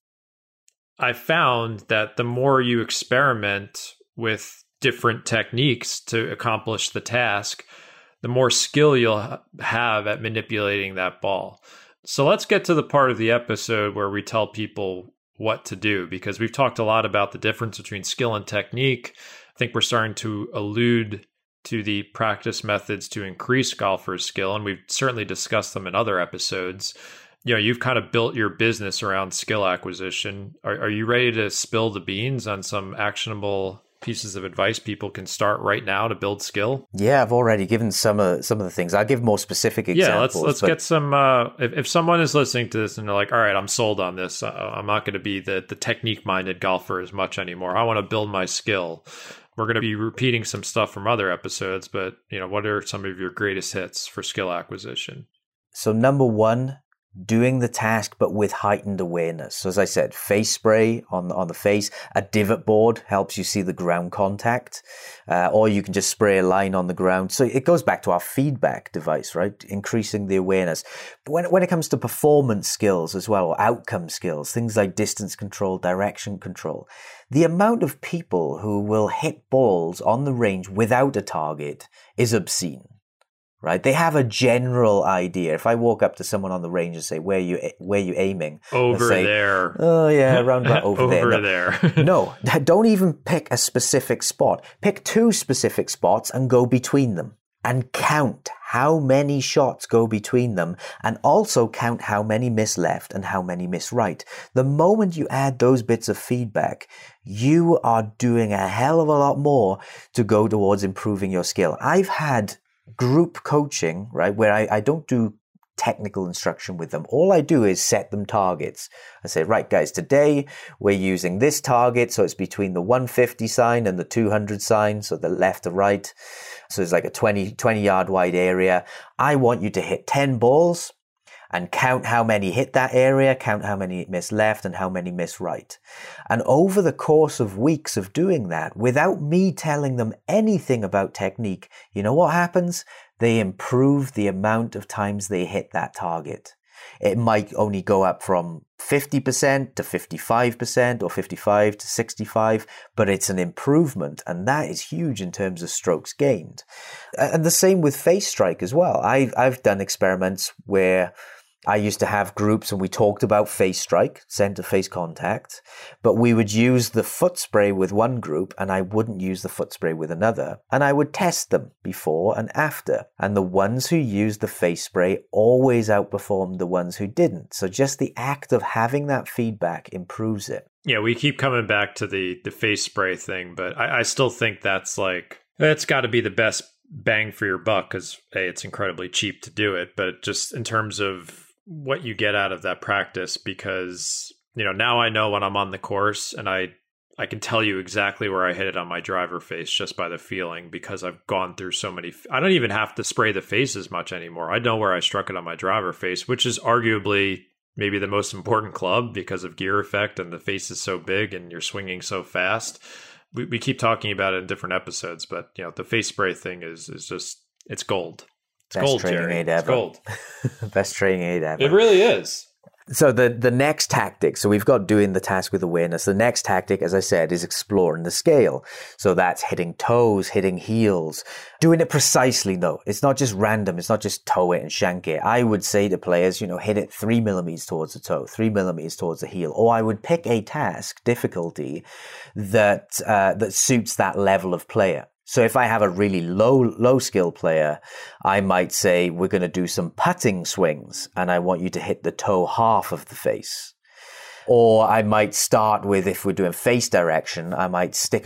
A: I found that the more you experiment with different techniques to accomplish the task, the more skill you'll have at manipulating that ball. So let's get to the part of the episode where we tell people what to do, because we've talked a lot about the difference between skill and technique. I think we're starting to allude to the practice methods to increase golfers' skill, and we've certainly discussed them in other episodes. You know, you've kind of built your business around skill acquisition. Are, are you ready to spill the beans on some actionable pieces of advice people can start right now to build skill?
B: Yeah, I've already given some of some of the things. I'll give more specific examples.
A: Yeah, let's let's but... get some. Uh, if if someone is listening to this and they're like, "All right, I'm sold on this. Uh, I'm not going to be the the technique minded golfer as much anymore. I want to build my skill." We're going to be repeating some stuff from other episodes, but you know, what are some of your greatest hits for skill acquisition?
B: So number one, doing the task, but with heightened awareness. So as I said, face spray on, on the face, a divot board helps you see the ground contact, uh, or you can just spray a line on the ground. So it goes back to our feedback device, right? Increasing the awareness. But when, when it comes to performance skills as well, or outcome skills, things like distance control, direction control, the amount of people who will hit balls on the range without a target is obscene. Right? They have a general idea. If I walk up to someone on the range and say, where are you, where are you aiming?
A: Over
B: say,
A: there.
B: Oh, yeah, around about over,
A: over
B: there.
A: Over there.
B: No, don't even pick a specific spot. Pick two specific spots and go between them. And count how many shots go between them. And also count how many miss left and how many miss right. The moment you add those bits of feedback, you are doing a hell of a lot more to go towards improving your skill. I've had group coaching, right, where I, I don't do technical instruction with them. All I do is set them targets. I say, right, guys, today we're using this target. So it's between the one fifty sign and the two hundred sign. So the left to right. So it's like a twenty, twenty yard wide area. I want you to hit ten balls and count how many hit that area, count how many miss left and how many miss right. And over the course of weeks of doing that, without me telling them anything about technique, you know what happens? They improve the amount of times they hit that target. It might only go up from fifty percent to fifty-five percent or fifty-five to sixty-five, but it's an improvement, and that is huge in terms of strokes gained. And the same with face strike as well. I've, I've done experiments where I used to have groups and we talked about face strike, center face contact, but we would use the foot spray with one group and I wouldn't use the foot spray with another. And I would test them before and after. And the ones who used the face spray always outperformed the ones who didn't. So just the act of having that feedback improves it.
A: Yeah, we keep coming back to the, the face spray thing, but I, I still think that's like, that's got to be the best bang for your buck because, A, it's incredibly cheap to do it, but just in terms of what you get out of that practice, because, you know, now I know when I'm on the course and I, I can tell you exactly where I hit it on my driver face just by the feeling, because I've gone through so many, I don't even have to spray the face as much anymore. I know where I struck it on my driver face, which is arguably maybe the most important club because of gear effect and the face is so big and you're swinging so fast. We, we keep talking about it in different episodes, but you know, the face spray thing is, is just, it's gold. It's
B: Best
A: gold,
B: training
A: Jerry.
B: aid ever.
A: It's gold.
B: Best training aid ever.
A: It really is.
B: So the, the next tactic, so we've got doing the task with awareness. The next tactic, as I said, is exploring the scale. So that's hitting toes, hitting heels, doing it precisely though. It's not just random. It's not just toe it and shank it. I would say to players, you know, hit it three millimeters towards the toe, three millimeters towards the heel. Or I would pick a task, difficulty, that uh, that suits that level of player. So if I have a really low, low skill player, I might say, we're going to do some putting swings and I want you to hit the toe half of the face. Or I might start with, if we're doing face direction, I might stick a,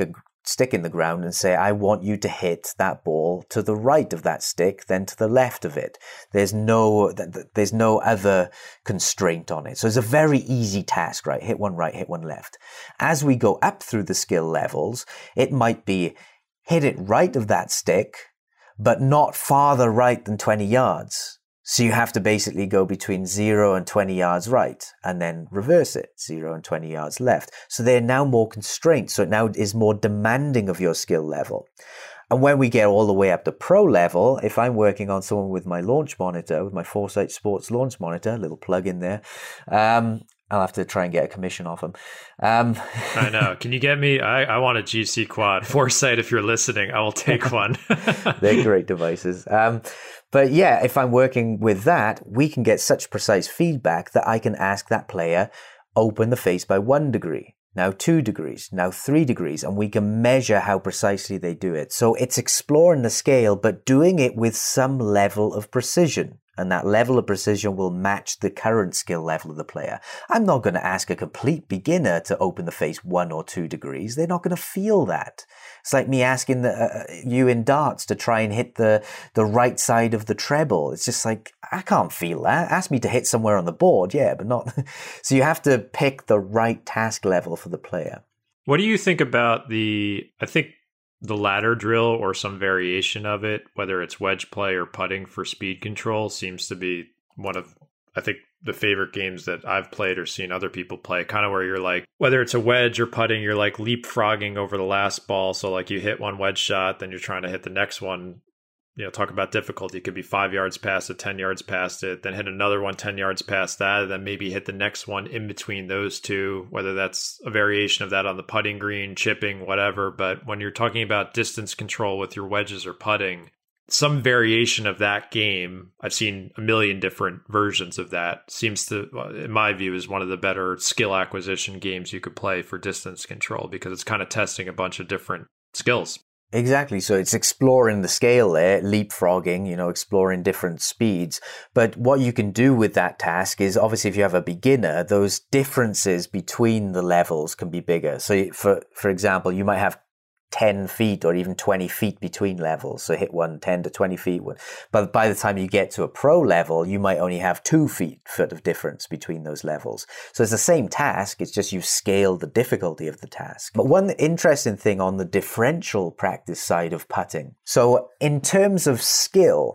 B: stick in the ground and say, I want you to hit that ball to the right of that stick, then to the left of it. There's no, there's no other constraint on it. So it's a very easy task, right? Hit one right, hit one left. As we go up through the skill levels, it might be hit it right of that stick, but not farther right than twenty yards. So you have to basically go between zero and twenty yards right and then reverse it, zero and twenty yards left. So they're now more constrained. So it now is more demanding of your skill level. And when we get all the way up to pro level, if I'm working on someone with my launch monitor, with my Foresight Sports launch monitor, a little plug in there, um, I'll have to try and get a commission off them. Um,
A: I know. Can you get me? I, I want a G C Quad. Foresight, if you're listening, I will take one.
B: They're great devices. Um, but yeah, if I'm working with that, we can get such precise feedback that I can ask that player, open the face by one degree, now two degrees, now three degrees, and we can measure how precisely they do it. So it's exploring the scale, but doing it with some level of precision. And that level of precision will match the current skill level of the player. I'm not going to ask a complete beginner to open the face one or two degrees. They're not going to feel that. It's like me asking the, uh, you in darts to try and hit the, the right side of the treble. It's just like, I can't feel that. Ask me to hit somewhere on the board, yeah, but not. So you have to pick the right task level for the player.
A: What do you think about the, I think, the ladder drill or some variation of it, whether it's wedge play or putting for speed control, seems to be one of, I think, the favorite games that I've played or seen other people play, kind of where you're like, whether it's a wedge or putting, you're like leapfrogging over the last ball. So like you hit one wedge shot, then you're trying to hit the next one. You know, talk about difficulty. It could be five yards past it, ten yards past it, then hit another one ten yards past that, and then maybe hit the next one in between those two, whether that's a variation of that on the putting green, chipping, whatever. But when you're talking about distance control with your wedges or putting, some variation of that game, I've seen a million different versions of that, seems to, in my view, is one of the better skill acquisition games you could play for distance control because it's kind of testing a bunch of different skills.
B: Exactly. So it's exploring the scale there, leapfrogging, you know, exploring different speeds. But what you can do with that task is obviously if you have a beginner, those differences between the levels can be bigger. So for, for example, you might have ten feet or even twenty feet between levels. So hit one ten to twenty feet. But by the time you get to a pro level, you might only have two feet foot of difference between those levels. So it's the same task. It's just you've scaled the difficulty of the task. But one interesting thing on the differential practice side of putting. So in terms of skill,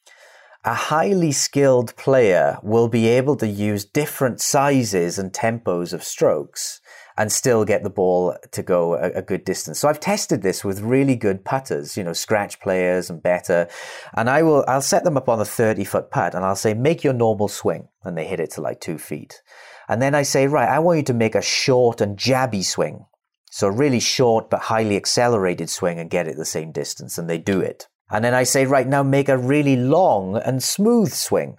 B: a highly skilled player will be able to use different sizes and tempos of strokes and still get the ball to go a, a good distance. So I've tested this with really good putters, you know, scratch players and better. And I will, I'll set them up on a thirty foot putt and I'll say, make your normal swing. And they hit it to like two feet. And then I say, right, I want you to make a short and jabby swing. So really short but highly accelerated swing and get it the same distance. And they do it. And then I say, right, now make a really long and smooth swing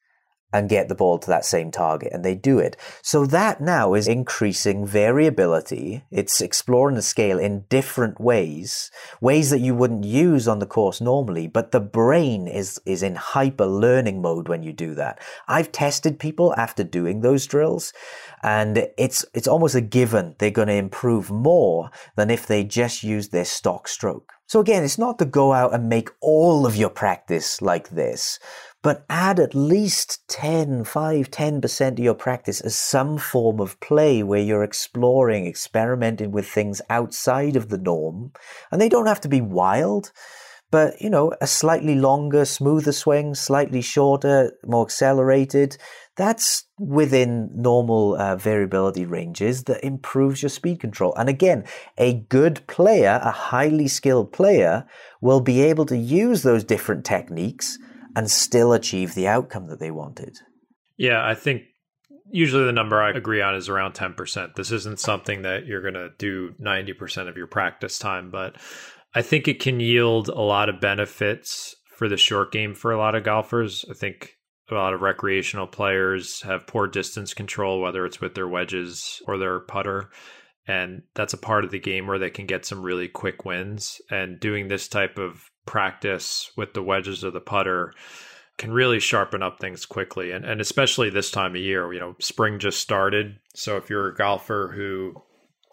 B: and get the ball to that same target. And they do it. So that now is increasing variability. It's exploring the scale in different ways, ways that you wouldn't use on the course normally. But the brain is, is in hyper learning mode when you do that. I've tested people after doing those drills, and it's, it's almost a given they're going to improve more than if they just used their stock stroke. So again, it's not to go out and make all of your practice like this, but add at least ten, five, ten percent of your practice as some form of play where you're exploring, experimenting with things outside of the norm. And they don't have to be wild, but, you know, a slightly longer, smoother swing, slightly shorter, more accelerated, that's within normal uh, variability ranges that improves your speed control. And again, a good player, a highly skilled player, will be able to use those different techniques and still achieve the outcome that they wanted.
A: Yeah, I think usually the number I agree on is around ten percent. This isn't something that you're going to do ninety percent of your practice time, but I think it can yield a lot of benefits for the short game for a lot of golfers. I think a lot of recreational players have poor distance control, whether it's with their wedges or their putter. And that's a part of the game where they can get some really quick wins. And doing this type of practice with the wedges or the putter can really sharpen up things quickly. And, and especially this time of year, you know, spring just started. So if you're a golfer who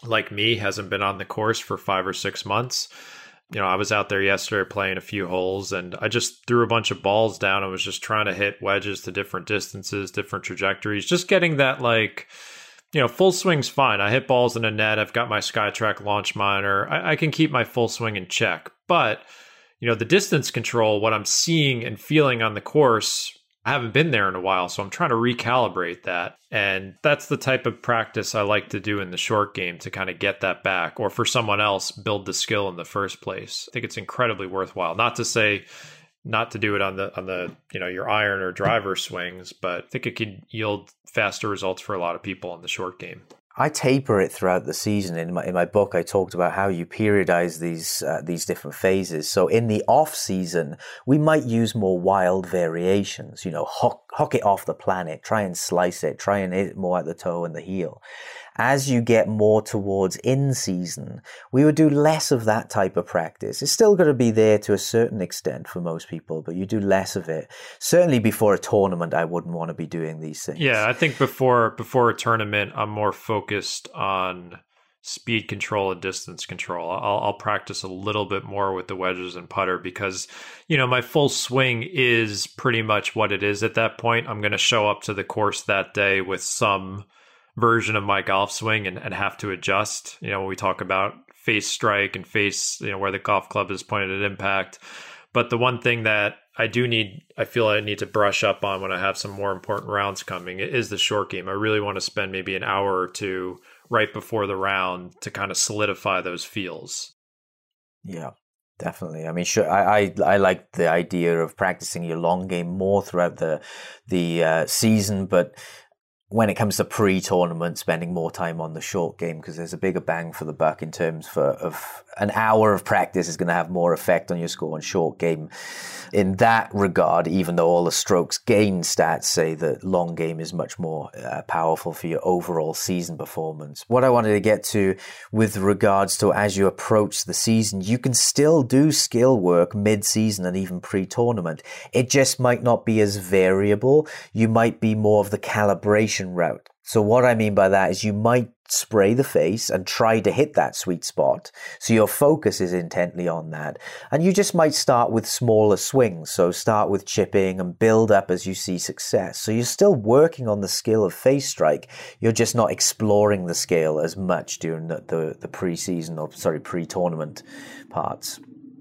A: like me, hasn't been on the course for five or six months. You know, I was out there yesterday playing a few holes, and I just threw a bunch of balls down. I was just trying to hit wedges to different distances, different trajectories, just getting that, like, you know, full swing's fine. I hit balls in a net. I've got my Skytrack launch monitor. I, I can keep my full swing in check. But, you know, the distance control, what I'm seeing and feeling on the course, I haven't been there in a while, so I'm trying to recalibrate that. And that's the type of practice I like to do in the short game to kind of get that back, or for someone else, build the skill in the first place. I think it's incredibly worthwhile. Not to say not to do it on the, on the, you know, your iron or driver swings, but I think it could yield faster results for a lot of people in the short game.
B: I taper it throughout the season. In my in my book, I talked about how you periodize these uh, these different phases. So in the off season, we might use more wild variations. You know, hook, hook it off the planet, try and slice it, try and hit it more at the toe and the heel. As you get more towards in season, we would do less of that type of practice. It's still going to be there to a certain extent for most people, but you do less of it. Certainly before a tournament, I wouldn't want to be doing these things.
A: Yeah, I think before before a tournament, I'm more focused on speed control and distance control. I'll, I'll practice a little bit more with the wedges and putter because, you know, my full swing is pretty much what it is at that point. I'm going to show up to the course that day with some version of my golf swing and, and have to adjust. You know, when we talk about face strike and face, you know, where the golf club is pointed at impact. But the one thing that I do need, I feel I need to brush up on when I have some more important rounds coming is the short game. I really want to spend maybe an hour or two right before the round to kind of solidify those feels.
B: Yeah. Definitely. I mean, sure. I, I I like the idea of practicing your long game more throughout the the uh, season, but when it comes to pre-tournament, spending more time on the short game because there's a bigger bang for the buck in terms for, of an hour of practice is going to have more effect on your score on short game. In that regard, even though all the strokes gain stats say that long game is much more uh, powerful for your overall season performance. What I wanted to get to with regards to as you approach the season, you can still do skill work mid-season and even pre-tournament. It just might not be as variable. You might be more of the calibration route. So what I mean by that is you might spray the face and try to hit that sweet spot. So your focus is intently on that. And you just might start with smaller swings. So start with chipping and build up as you see success. So you're still working on the skill of face strike. You're just not exploring the scale as much during the, the, the pre-season or sorry, pre-tournament parts.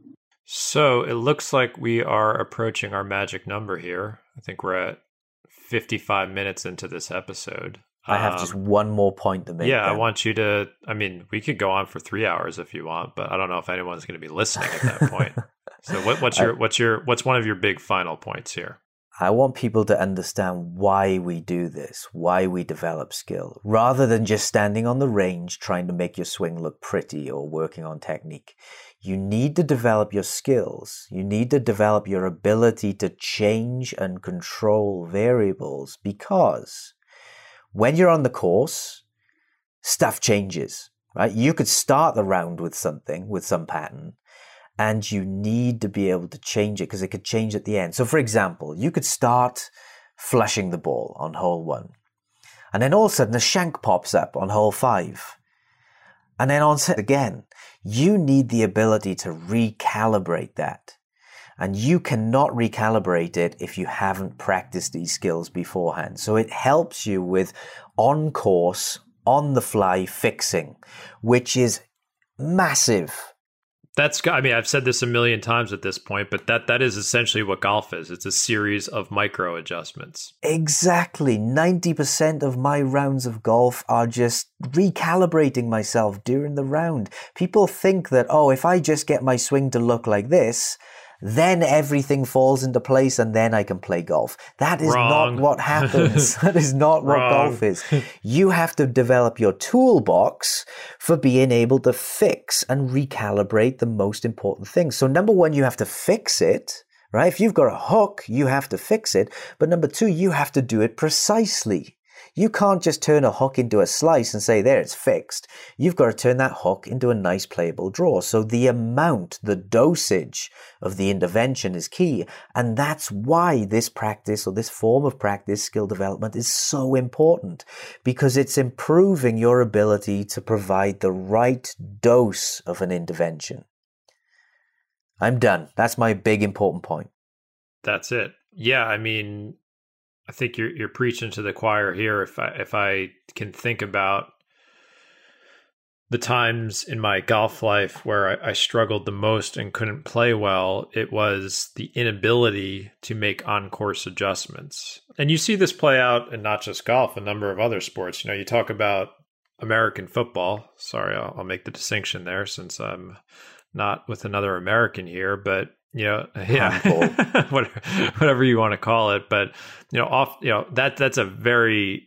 A: So it looks like we are approaching our magic number here. I think we're at fifty-five minutes into this episode.
B: I have um, just one more point to make.
A: Yeah,
B: then.
A: I want you to, I mean, we could go on for three hours if you want, but I don't know if anyone's going to be listening at that point. So what, what's your, I, what's your, what's one of your big final points here?
B: I want people to understand why we do this, why we develop skill, rather than just standing on the range trying to make your swing look pretty or working on technique. You need to develop your skills. You need to develop your ability to change and control variables because when you're on the course, stuff changes, right? You could start the round with something, with some pattern, and you need to be able to change it because it could change at the end. So for example, you could start flushing the ball on hole one, and then all of a sudden a shank pops up on hole five. And then on set again, you need the ability to recalibrate that. And you cannot recalibrate it if you haven't practiced these skills beforehand. So it helps you with on course, on the fly fixing, which is massive.
A: That's, I mean, I've said this a million times at this point, but that that is essentially what golf is. It's a series of micro adjustments.
B: Exactly. ninety percent of my rounds of golf are just recalibrating myself during the round. People think that, oh, if I just get my swing to look like this, then everything falls into place and then I can play golf. That is
A: Wrong.
B: not what happens. That is not what
A: Wrong.
B: golf is. You have to develop your toolbox for being able to fix and recalibrate the most important things. So number one, you have to fix it, right? If you've got a hook, you have to fix it. But number two, you have to do it precisely. You can't just turn a hook into a slice and say, there, it's fixed. You've got to turn that hook into a nice playable draw. So the amount, the dosage of the intervention is key. And that's why this practice or this form of practice, skill development, is so important, because it's improving your ability to provide the right dose of an intervention. I'm done. That's my big important point.
A: That's it. Yeah, I mean, I think you're you're preaching to the choir here. If I if I can think about the times in my golf life where I, I struggled the most and couldn't play well, it was the inability to make on-course adjustments. And you see this play out in not just golf, a number of other sports. You know, you talk about American football. Sorry, I'll, I'll make the distinction there since I'm not with another American here, but you know, yeah, whatever, whatever you want to call it. But you know, off, you know, that that's a very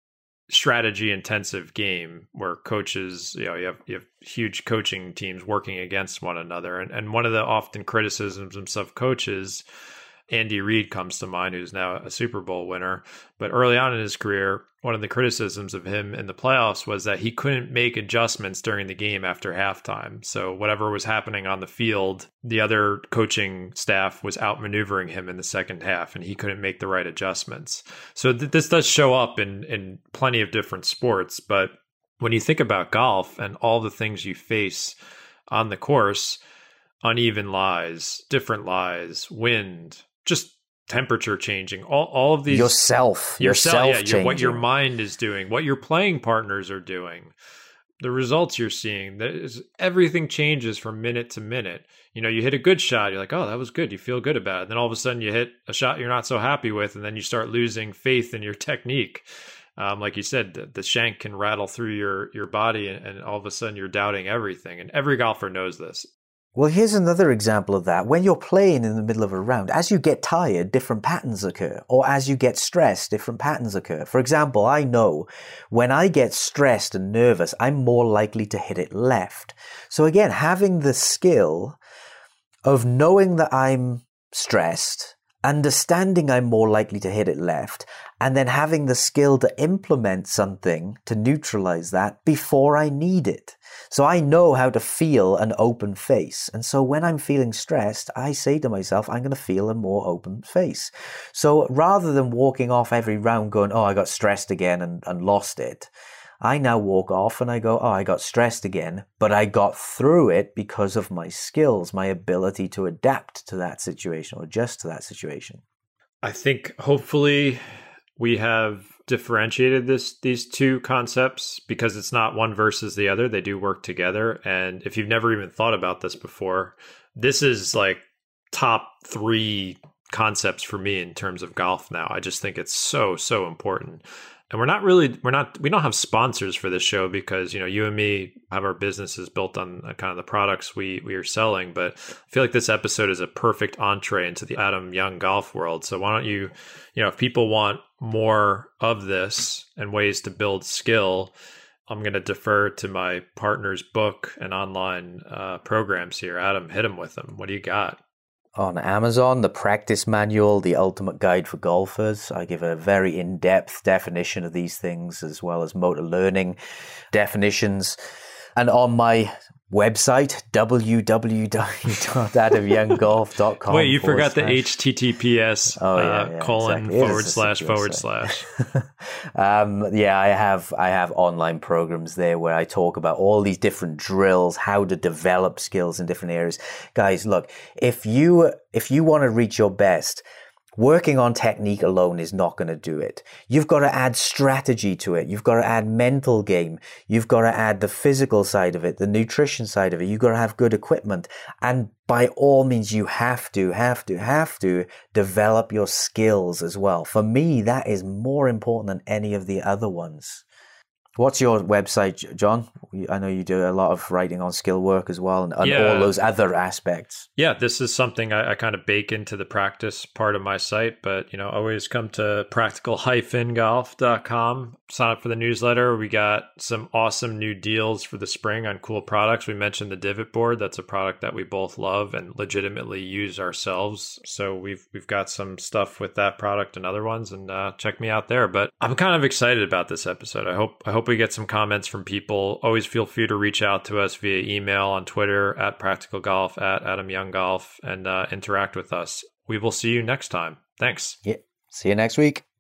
A: strategy intensive game where coaches, you know, you have you have huge coaching teams working against one another, and and one of the often criticisms of coaches, Andy Reid comes to mind, who's now a Super Bowl winner. But early on in his career, one of the criticisms of him in the playoffs was that he couldn't make adjustments during the game after halftime. So whatever was happening on the field, the other coaching staff was outmaneuvering him in the second half, and he couldn't make the right adjustments. So th- this does show up in, in plenty of different sports. But when you think about golf and all the things you face on the course, uneven lies, different lies, wind, just temperature changing, all, all of these
B: yourself,
A: yourself,
B: yourself
A: yeah, your, what your mind is doing, what your playing partners are doing, the results you're seeing. There's, everything changes from minute to minute. You know, you hit a good shot, you're like, oh, that was good. You feel good about it. Then all of a sudden you hit a shot you're not so happy with, and then you start losing faith in your technique. Um, like you said, the, the shank can rattle through your your body, and, and all of a sudden you're doubting everything. And every golfer knows this.
B: Well, here's another example of that. When you're playing in the middle of a round, as you get tired, different patterns occur. Or as you get stressed, different patterns occur. For example, I know when I get stressed and nervous, I'm more likely to hit it left. So again, having the skill of knowing that I'm stressed, understanding I'm more likely to hit it left, and then having the skill to implement something to neutralize that before I need it. So I know how to feel an open face. And so when I'm feeling stressed, I say to myself, I'm going to feel a more open face. So rather than walking off every round going, oh, I got stressed again and, and lost it, I now walk off and I go, oh, I got stressed again, but I got through it because of my skills, my ability to adapt to that situation or adjust to that situation.
A: I think hopefully we have differentiated this these two concepts, because it's not one versus the other. They do work together. And if you've never even thought about this before, this is like top three concepts for me in terms of golf now. I just think it's so, so important. And we're not really, we're not, we don't have sponsors for this show because, you know, you and me have our businesses built on kind of the products we, we are selling. But I feel like this episode is a perfect entree into the Adam Young golf world. So why don't you, you know, if people want more of this and ways to build skill, I'm going to defer to my partner's book and online uh, programs here. Adam, hit them with them. What do you got?
B: On Amazon, the Practice Manual, the Ultimate Guide for Golfers. I give a very in-depth definition of these things, as well as motor learning definitions. And on my website, w w w dot adam young golf dot com.
A: Wait, you forgot slash. the H T T P S
B: oh, yeah,
A: uh,
B: yeah,
A: colon
B: exactly.
A: forward slash forward slash.
B: um, yeah, I have I have online programs there where I talk about all these different drills, how to develop skills in different areas. Guys, look, if you if you want to reach your best, working on technique alone is not going to do it. You've got to add strategy to it. You've got to add mental game. You've got to add the physical side of it, the nutrition side of it. You've got to have good equipment. And by all means, you have to, have to, have to develop your skills as well. For me, that is more important than any of the other ones. What's your website, John? I know you do a lot of writing on skill work as well, and, and
A: yeah.
B: all those other aspects.
A: Yeah, this is something I, I kind of bake into the practice part of my site, but you know, always come to practical dash golf dot com, sign up for the newsletter. We got some awesome new deals for the spring on cool products. We mentioned the Divot Board. That's a product that we both love and legitimately use ourselves. So we've we've got some stuff with that product and other ones, and uh, check me out there. But I'm kind of excited about this episode. I hope I hope we get some comments from people. Always feel free to reach out to us via email, on Twitter at Practical Golf, at Adam Young Golf, and uh, interact with us. We will see you next time. Thanks.
B: Yeah. See you next week.